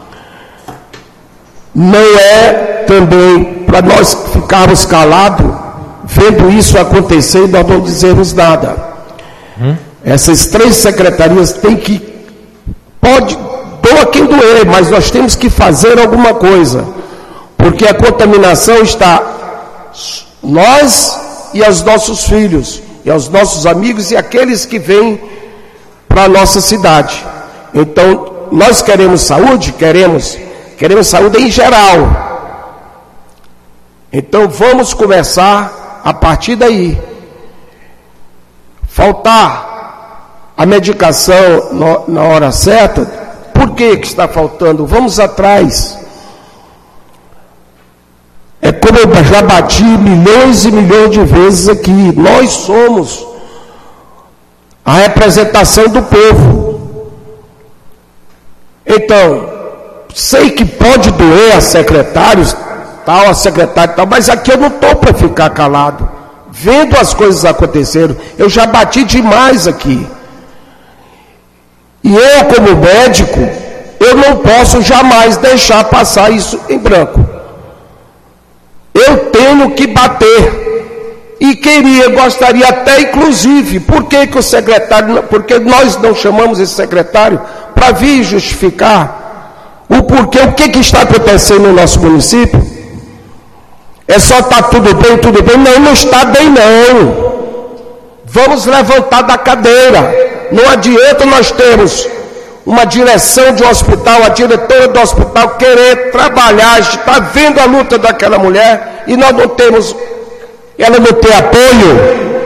Não é também para nós ficarmos calados, vendo isso acontecer e nós não dizermos nada. Hum? Essas três secretarias têm que, pode, doa quem doer, mas nós temos que fazer alguma coisa, porque a contaminação está nós e aos nossos filhos, e aos nossos amigos e aqueles que vêm para a nossa cidade. Então, nós queremos saúde? Queremos. Queremos saúde em geral. Então, vamos começar a partir daí. Faltar a medicação no, na hora certa, por que que está faltando? Vamos atrás. É como eu já bati milhões e milhões de vezes aqui. Nós somos a representação do povo. Então, sei que pode doer a secretários, tal, a secretária tal, mas aqui eu não estou para ficar calado. Vendo as coisas acontecerem, eu já bati demais aqui. E eu, como médico, eu não posso jamais deixar passar isso em branco. Eu tenho que bater. E queria, gostaria até, inclusive, por que que o secretário, porque nós não chamamos esse secretário para vir justificar o porquê, o que que está acontecendo no nosso município? É só estar tudo bem, tudo bem? Não, não está bem não. Vamos levantar da cadeira. Não adianta nós termos uma direção de um hospital, a diretora do hospital querer trabalhar, está vendo a luta daquela mulher e nós não temos, ela não tem apoio.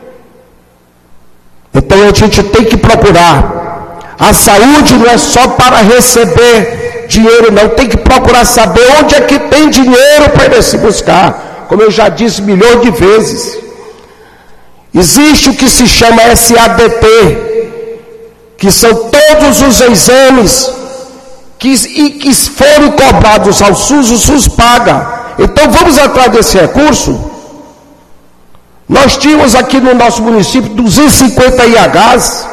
Então a gente tem que procurar. A saúde não é só para receber dinheiro, não. Tem que procurar saber onde é que tem dinheiro para ele se buscar. Como eu já disse milhões de vezes. Existe o que se chama S A D T, que são todos os exames que, e que foram cobrados ao SUS, o SUS paga. Então vamos atrás desse recurso. Nós tínhamos aqui no nosso município duzentos e cinquenta I Hs.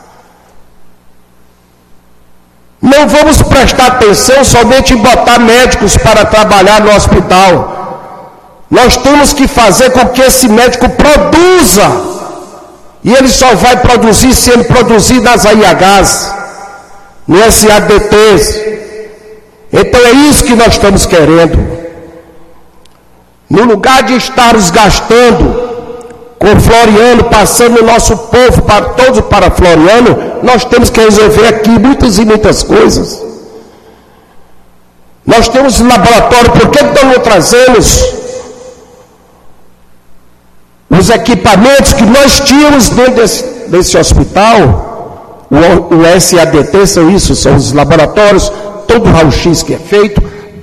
Não vamos prestar atenção somente em botar médicos para trabalhar no hospital. Nós temos que fazer com que esse médico produza. E ele só vai produzir se ele produzir nas A I Hs. no S A D T. Então é isso que nós estamos querendo. No lugar de estarmos gastando com Floriano, passando o nosso povo para todos para Floriano, nós temos que resolver aqui muitas e muitas coisas. Nós temos laboratório, por que nós não trazemos os equipamentos que nós tínhamos dentro desse, desse hospital? O, o S A D T são isso, são os laboratórios, todo o raio-x que é feito,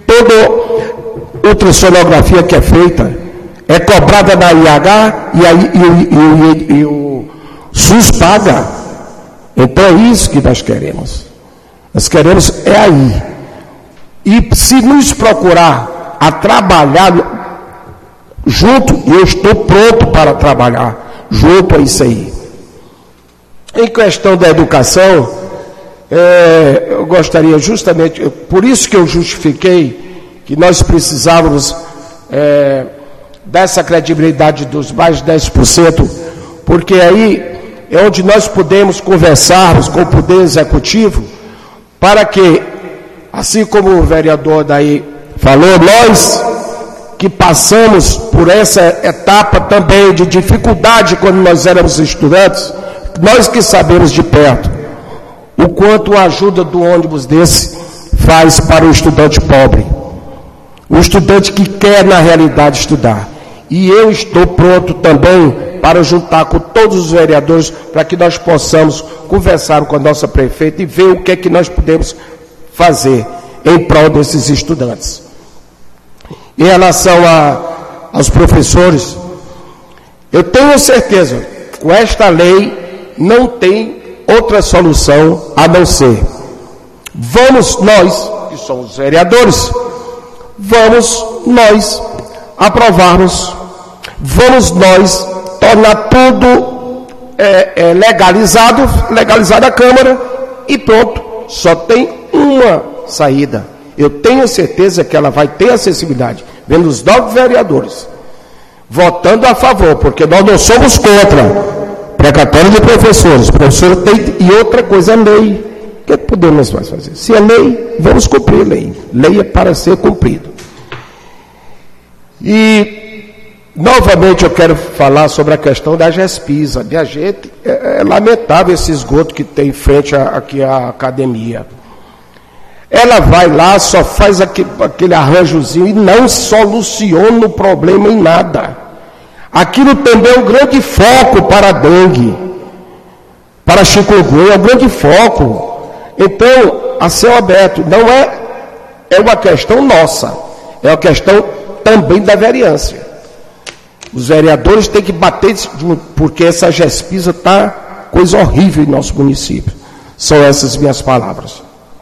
toda ultrassonografia que é feita, é cobrada da I H e, a, e, e, e, e o SUS paga. Então é isso que nós queremos. Nós queremos é aí. E se nos procurar a trabalhar junto, eu estou pronto para trabalhar junto a isso aí. Em questão da educação, é, eu gostaria justamente, por isso que eu justifiquei que nós precisávamos é, dessa credibilidade dos mais de dez por cento, porque aí é onde nós podemos conversarmos com o Poder Executivo, para que, assim como o vereador daí falou, nós que passamos por essa etapa também de dificuldade quando nós éramos estudantes, nós que sabemos de perto o quanto a ajuda do ônibus desse faz para o estudante pobre, o estudante que quer na realidade estudar. E eu estou pronto também para juntar com todos os vereadores para que nós possamos conversar com a nossa prefeita e ver o que é que nós podemos fazer em prol desses estudantes. Em relação a, aos professores, eu tenho certeza, com esta lei não tem outra solução a não ser, vamos nós, que somos vereadores, vamos nós aprovarmos, vamos nós tornar tudo é, é, legalizado, legalizada a Câmara e pronto, só tem uma saída. Eu tenho certeza que ela vai ter acessibilidade, vendo os nove vereadores votando a favor, porque nós não somos contra precatório de professores. O professor tem, e outra coisa é lei. O que podemos mais fazer? Se é lei, vamos cumprir a lei. Lei é para ser cumprido. E, novamente, eu quero falar sobre a questão da GESPISA. Minha gente, é, é lamentável esse esgoto que tem em frente a, aqui à academia. Ela vai lá, só faz aquele, aquele arranjozinho e não soluciona o problema em nada. Aquilo também é um grande foco para a dengue, para a chikungunya, é um grande foco. Então, a céu aberto, não é, é uma questão nossa, é uma questão também da vereança. Os vereadores têm que bater, porque essa GESPISA está coisa horrível em nosso município. São essas minhas palavras.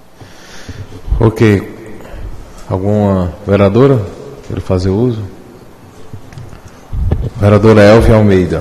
Ok. Alguma vereadora quer fazer uso? Vereadora Elvia Almeida.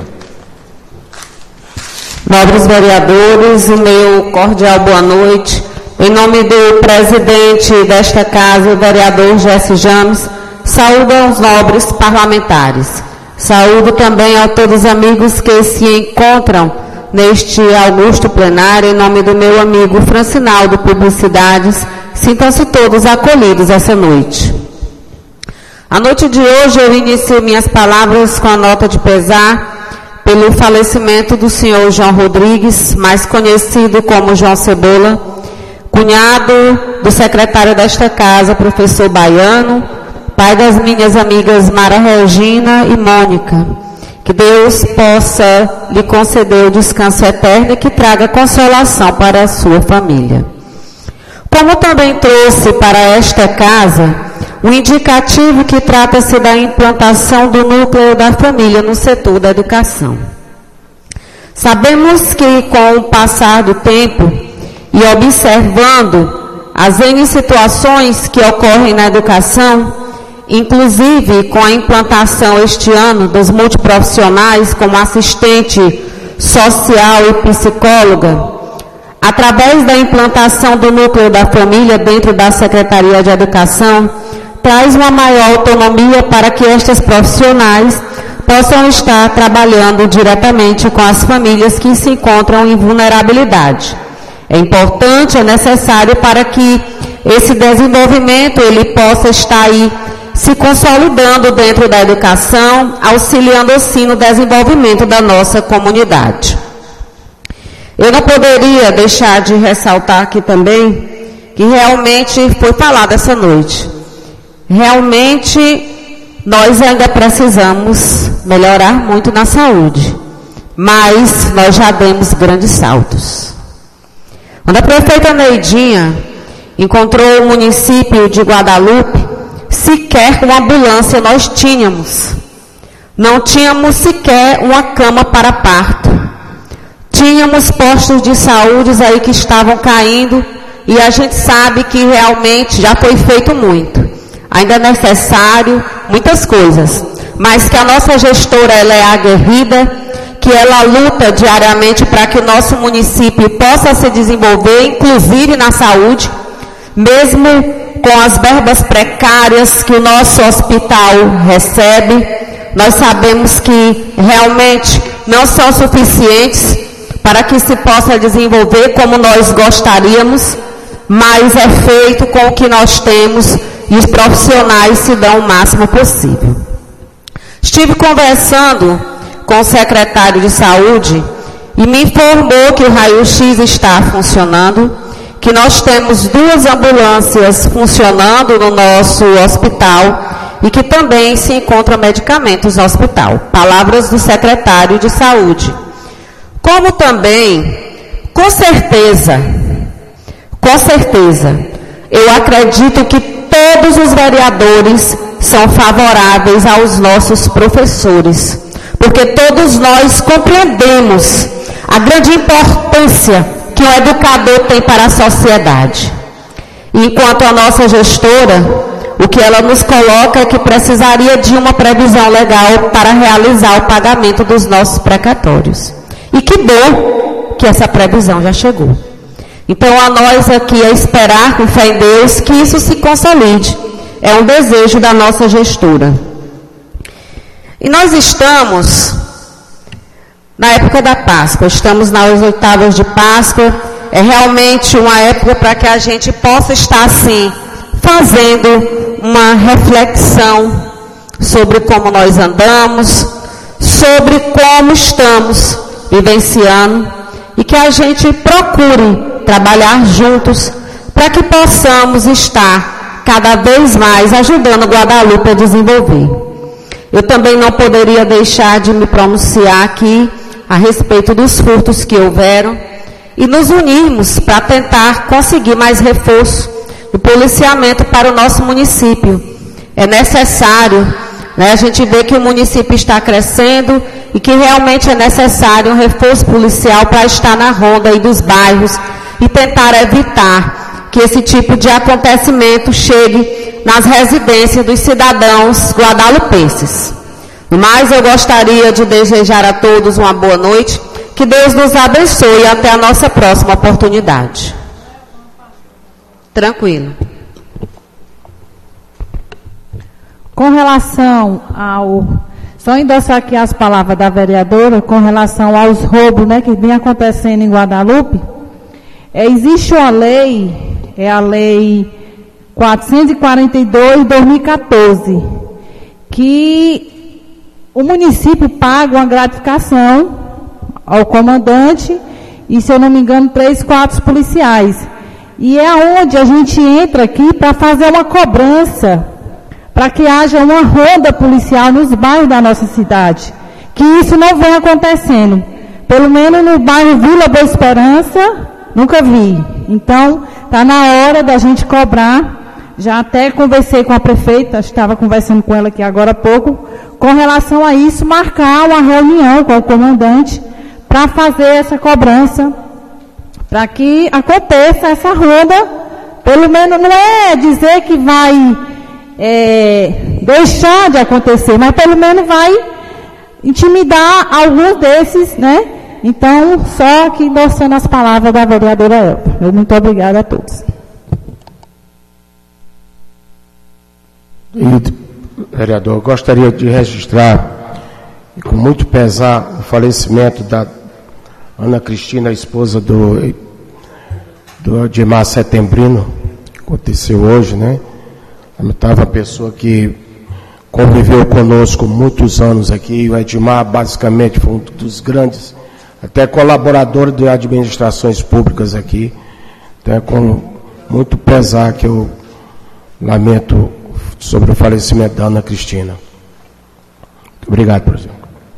Nobres vereadores, o meu cordial boa noite. Em nome do presidente desta casa, o vereador Jesse James, saúdo aos nobres parlamentares. Saúdo também a todos os amigos que se encontram neste augusto plenário, em nome do meu amigo Francinaldo Publicidades. Sintam-se todos acolhidos essa noite. A noite de hoje eu inicio minhas palavras com a nota de pesar pelo falecimento do senhor João Rodrigues, mais conhecido como João Cebola, cunhado do secretário desta casa, professor Baiano, pai das minhas amigas Mara Regina e Mônica. Que Deus possa lhe conceder o descanso eterno e que traga consolação para a sua família. Como também trouxe para esta casa o indicativo que trata-se da implantação do núcleo da família no setor da educação. Sabemos que com o passar do tempo e observando as N situações que ocorrem na educação, inclusive com a implantação este ano dos multiprofissionais como assistente social e psicóloga, através da implantação do núcleo da família dentro da Secretaria de Educação, traz uma maior autonomia para que estas profissionais possam estar trabalhando diretamente com as famílias que se encontram em vulnerabilidade. É importante, é necessário para que esse desenvolvimento ele possa estar aí se consolidando dentro da educação, auxiliando assim no desenvolvimento da nossa comunidade. Eu não poderia deixar de ressaltar aqui também que realmente foi falado essa noite. Realmente nós ainda precisamos melhorar muito na saúde, mas nós já demos grandes saltos. Quando a prefeita Neidinha encontrou o município de Guadalupe, sequer uma ambulância nós tínhamos. Não tínhamos sequer uma cama para parto. Tínhamos postos de saúde aí que estavam caindo e a gente sabe que realmente já foi feito muito. Ainda é necessário muitas coisas, mas que a nossa gestora ela é aguerrida, que ela luta diariamente para que o nosso município possa se desenvolver, inclusive na saúde, mesmo com as verbas precárias que o nosso hospital recebe. Nós sabemos que realmente não são suficientes para que se possa desenvolver como nós gostaríamos, mas é feito com o que nós temos e os profissionais se dão o máximo possível. Estive conversando com o secretário de saúde e me informou que o raio-x está funcionando, que nós temos duas ambulâncias funcionando no nosso hospital e que também se encontram medicamentos no hospital. Palavras do secretário de saúde. Como também, com certeza, com certeza, eu acredito que todos os vereadores são favoráveis aos nossos professores, porque todos nós compreendemos a grande importância que o educador tem para a sociedade. E enquanto a nossa gestora, o que ela nos coloca é que precisaria de uma previsão legal para realizar o pagamento dos nossos precatórios. E que bom que essa previsão já chegou. Então, a nós aqui é esperar com fé em Deus que isso se consolide. É um desejo da nossa gestora. E nós estamos na época da Páscoa, estamos nas oitavas de Páscoa. É realmente uma época para que a gente possa estar, assim, fazendo uma reflexão sobre como nós andamos, sobre como estamos vivenciando, e que a gente procure trabalhar juntos para que possamos estar cada vez mais ajudando Guadalupe a desenvolver. Eu também não poderia deixar de me pronunciar aqui a respeito dos furtos que houveram e nos unirmos para tentar conseguir mais reforço do policiamento para o nosso município. É necessário, né, a gente vê que o município está crescendo e que realmente é necessário um reforço policial para estar na ronda aí dos bairros e tentar evitar que esse tipo de acontecimento chegue nas residências dos cidadãos guadalupenses. Mas eu gostaria de desejar a todos uma boa noite, que Deus nos abençoe e até a nossa próxima oportunidade. Tranquilo. Com relação ao... Só endossar aqui as palavras da vereadora, com relação aos roubos, né, que vem acontecendo em Guadalupe. É, existe uma lei, é a lei quatrocentos e quarenta e dois de dois mil e quatorze, que o município paga uma gratificação ao comandante e, se eu não me engano, três, quatro policiais. E é onde a gente entra aqui para fazer uma cobrança, para que haja uma ronda policial nos bairros da nossa cidade. Que isso não vem acontecendo. Pelo menos no bairro Vila Boa Esperança, nunca vi. Então, está na hora da gente cobrar. Já até conversei com a prefeita, estava conversando com ela aqui agora há pouco, com relação a isso, marcar uma reunião com o comandante para fazer essa cobrança, para que aconteça essa ronda. Pelo menos não é dizer que vai é, deixar de acontecer, mas pelo menos vai intimidar alguns desses, né? Então, só aqui endossando as palavras da vereadora Elba. Muito obrigada a todos. E, vereador, eu gostaria de registrar, com muito pesar, o falecimento da Ana Cristina, esposa do do Edmar Setembrino, que aconteceu hoje, né? Estava uma pessoa que conviveu conosco muitos anos aqui. O Edmar, basicamente, foi um dos grandes, até colaborador de administrações públicas aqui. Então, é com muito pesar que eu lamento sobre o falecimento da Ana Cristina. Muito obrigado, presidente.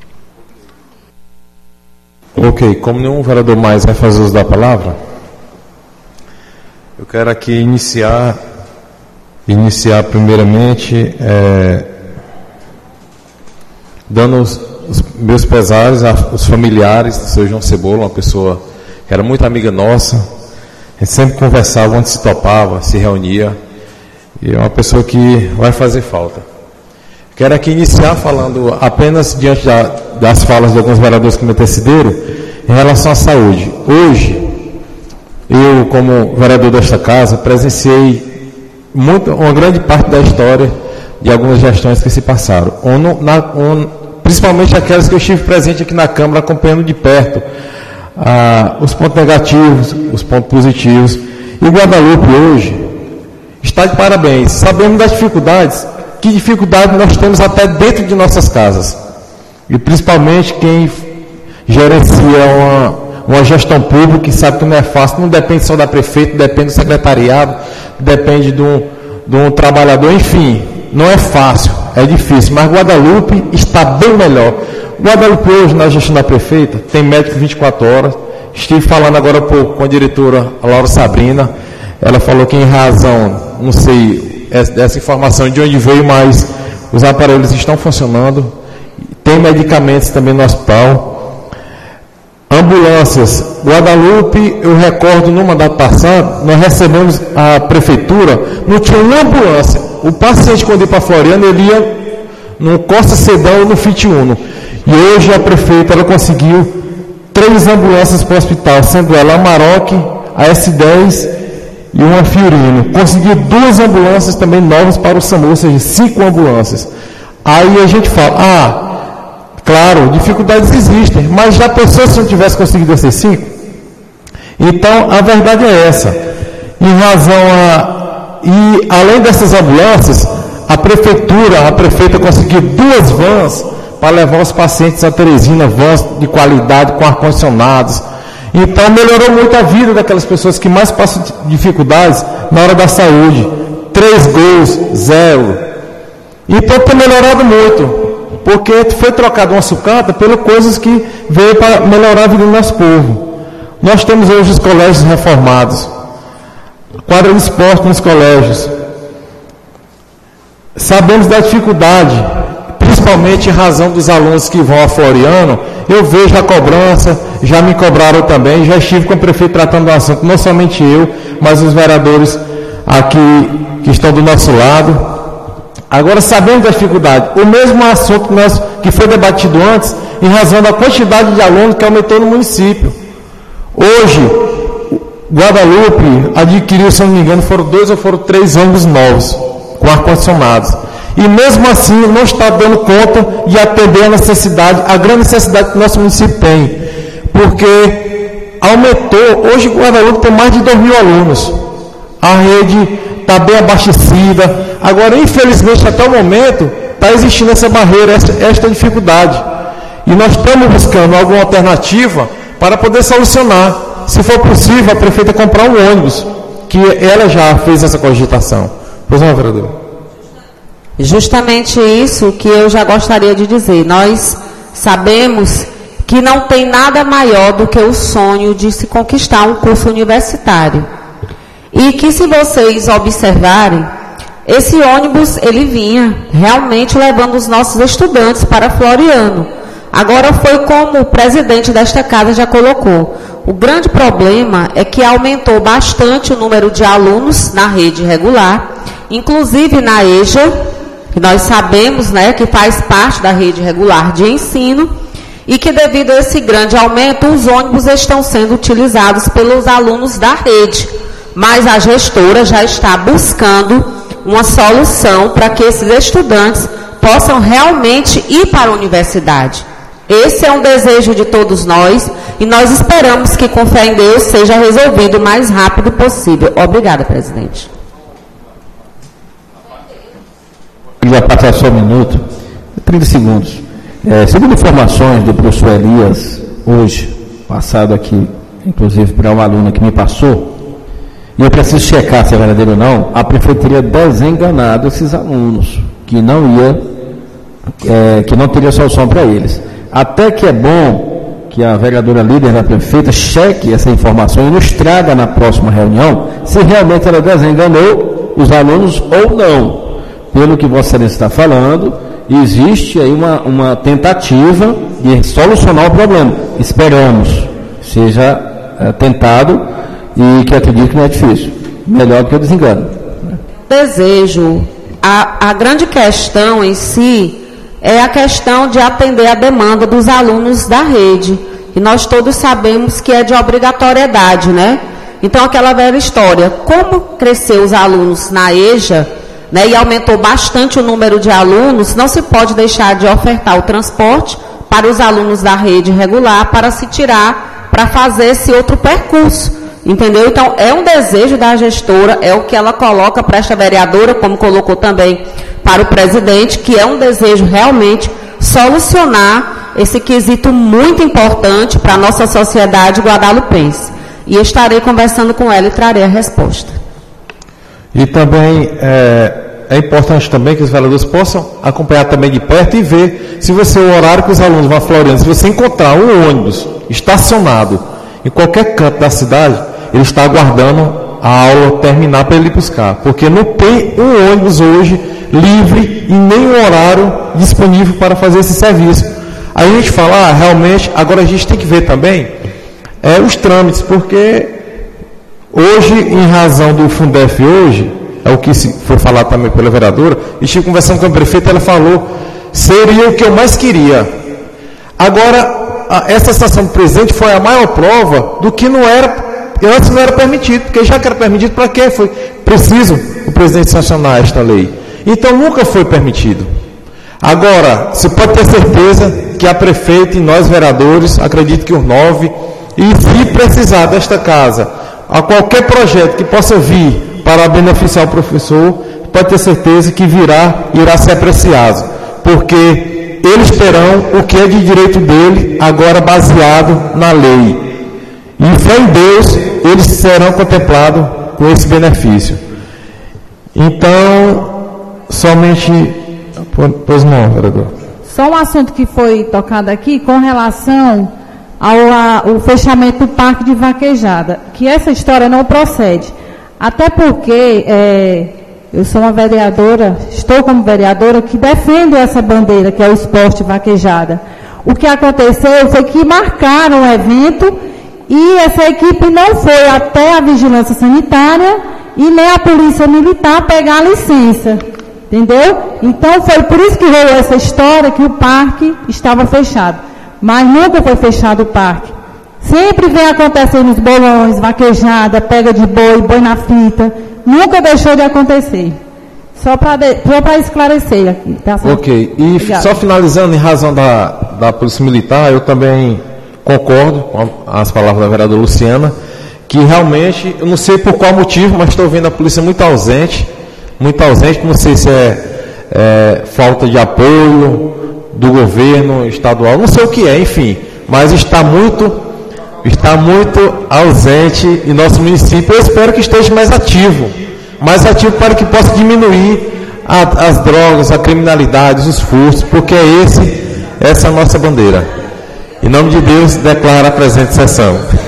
Ok, como nenhum vereador mais vai fazer uso da palavra, eu quero aqui iniciar, iniciar primeiramente, é, dando os, os meus pesares aos familiares do seu João Cebola, uma pessoa que era muito amiga nossa, a gente sempre conversava, onde se topava, se reunia, e é uma pessoa que vai fazer falta. Quero aqui iniciar falando apenas diante da, das falas de alguns vereadores que me antecederam, em relação à saúde. Hoje, eu, como vereador desta casa, presenciei muito, uma grande parte da história de algumas gestões que se passaram, ou no, na, ou, principalmente aquelas que eu estive presente aqui na Câmara, acompanhando de perto ah, os pontos negativos, os pontos positivos. E Guadalupe hoje está de parabéns. Sabemos das dificuldades, que dificuldade nós temos até dentro de nossas casas. E principalmente quem gerencia uma, uma gestão pública, que sabe que não é fácil, não depende só da prefeita, depende do secretariado, depende de um, de um trabalhador, enfim, não é fácil, é difícil, mas Guadalupe está bem melhor. Guadalupe hoje, na gestão da prefeita, tem médico vinte e quatro horas, estive falando agora há pouco com a diretora a Laura Sabrina, ela falou que em razão, não sei dessa informação de onde veio, mas os aparelhos estão funcionando, tem medicamentos também no hospital, ambulâncias. Guadalupe, eu recordo no mandato passado, nós recebemos a prefeitura, não tinha uma ambulância, o paciente quando ia para Floriano, ele ia no Costa Sedão ou no Fit Uno, e hoje a prefeita ela conseguiu três ambulâncias para o hospital, sendo ela a Amarok, a S dez e uma Fiorino. Conseguiu duas ambulâncias também novas para o SAMU, ou seja, cinco ambulâncias. Aí a gente fala, ah, claro, dificuldades existem, mas já pensou se não tivesse conseguido essas cinco? Então, a verdade é essa. Em razão a... E, além dessas ambulâncias, a prefeitura, a prefeita conseguiu duas vans para levar os pacientes a Teresina, vans de qualidade, com ar-condicionados. Então, melhorou muito a vida daquelas pessoas que mais passam dificuldades na hora da saúde. Três gols, zero. Então, tem melhorado muito, porque foi trocado uma sucata pelas coisas que veio para melhorar a vida do nosso povo. Nós temos hoje os colégios reformados, quadra de esporte nos colégios. Sabemos da dificuldade, principalmente em razão dos alunos que vão a Floriano. Eu vejo a cobrança, já me cobraram também, já estive com o prefeito tratando do assunto, não somente eu, mas os vereadores aqui que estão do nosso lado. Agora, sabemos da dificuldade, o mesmo assunto que, nós, que foi debatido antes, em razão da quantidade de alunos que aumentou no município. Hoje, Guadalupe adquiriu, se não me engano, foram dois ou foram três ônibus novos, com ar-condicionados. E mesmo assim não está dando conta de atender a necessidade, a grande necessidade que o nosso município tem. Porque aumentou, hoje Guadalupe tem mais de dois mil alunos. A rede está bem abastecida. Agora, infelizmente, até o momento, está existindo essa barreira, esta, esta dificuldade. E nós estamos buscando alguma alternativa para poder solucionar. Se for possível, a prefeita comprar um ônibus, que ela já fez essa cogitação. Pois não, vereador? Justamente isso que eu já gostaria de dizer. Nós sabemos que não tem nada maior do que o sonho de se conquistar um curso universitário. E que, se vocês observarem, esse ônibus, ele vinha realmente levando os nossos estudantes para Floriano. Agora foi como o presidente desta casa já colocou. O grande problema é que aumentou bastante o número de alunos na rede regular, inclusive na EJA, que nós sabemos, né, que faz parte da rede regular de ensino, e que devido a esse grande aumento, os ônibus estão sendo utilizados pelos alunos da rede, mas a gestora já está buscando uma solução para que esses estudantes possam realmente ir para a universidade. Esse é um desejo de todos nós, e nós esperamos que, com fé em Deus, seja resolvido o mais rápido possível. Obrigada, presidente. Já passar só um minuto, trinta segundos. É, segundo informações do professor Elias, hoje, passado aqui, inclusive para uma aluna que me passou, e eu preciso checar se é verdadeiro ou não, a prefeitura desenganado esses alunos, que não ia, é, que não teria solução para eles. Até que é bom que a vereadora líder da prefeita cheque essa informação e nos traga na próxima reunião se realmente ela desenganou os alunos ou não. Pelo que Vossa Excelência está falando, existe aí uma, uma tentativa de solucionar o problema. Esperamos que seja é, tentado e que acredito que não é difícil. Melhor do que o desengano. Desejo. A, a grande questão em si é a questão de atender a demanda dos alunos da rede. E nós todos sabemos que é de obrigatoriedade, né? Então, aquela velha história. Como cresceu os alunos na EJA, né, e aumentou bastante o número de alunos, não se pode deixar de ofertar o transporte para os alunos da rede regular para se tirar, para fazer esse outro percurso, entendeu? Então, é um desejo da gestora, é o que ela coloca para esta vereadora, como colocou também para o presidente, que é um desejo realmente solucionar esse quesito muito importante para a nossa sociedade guadalupense. E estarei conversando com ela e trarei a resposta. E também é, é importante também que os vereadores possam acompanhar também de perto e ver se você, o horário que os alunos vão a Floriano, se você encontrar um ônibus estacionado em qualquer canto da cidade, ele está aguardando a aula terminar para ele ir buscar, porque não tem um ônibus hoje livre e nem um horário disponível para fazer esse serviço. Aí a gente fala, ah, realmente, agora a gente tem que ver também é, os trâmites, porque hoje, em razão do Fundef hoje, é o que foi falado também pela vereadora, e estive conversando com a prefeita, ela falou, seria o que eu mais queria. Agora, a, essa estação do presente foi a maior prova do que não era, antes não era permitido, porque já que era permitido, para quê? Foi preciso o presidente sancionar esta lei. Então, nunca foi permitido. Agora, você pode ter certeza que a prefeita e nós vereadores, acredito que os nove, e se precisar desta casa, a qualquer projeto que possa vir para beneficiar o professor, pode ter certeza que virá, irá ser apreciado, porque eles terão o que é de direito dele, agora baseado na lei. E fé em Deus, eles serão contemplados com esse benefício. Então, somente... Pois não, vereador. Só um assunto que foi tocado aqui com relação ao a, o fechamento do Parque de Vaquejada, que essa história não procede. Até porque é, eu sou uma vereadora, estou como vereadora, que defendo essa bandeira, que é o esporte vaquejada. O que aconteceu foi que marcaram o evento e essa equipe não foi até a vigilância sanitária e nem a polícia militar pegar a licença. Entendeu? Então foi por isso que rolou essa história que o parque estava fechado. Mas nunca foi fechado o parque. Sempre vem acontecendo os bolões, vaquejada, pega de boi, boi na fita. Nunca deixou de acontecer. Só para esclarecer aqui. Tá certo? Ok. E Obrigada. Só finalizando, em razão da, da Polícia Militar, eu também concordo com as palavras da vereadora Luciana, que realmente, eu não sei por qual motivo, mas estou vendo a polícia muito ausente, muito ausente, não sei se é, é falta de apoio do governo estadual, não sei o que é, enfim, mas está muito, está muito ausente em nosso município. Eu espero que esteja mais ativo, mais ativo para que possa diminuir a, as drogas, a criminalidade, os furtos, porque é esse, essa é a nossa bandeira. Em nome de Deus, declaro a presente sessão.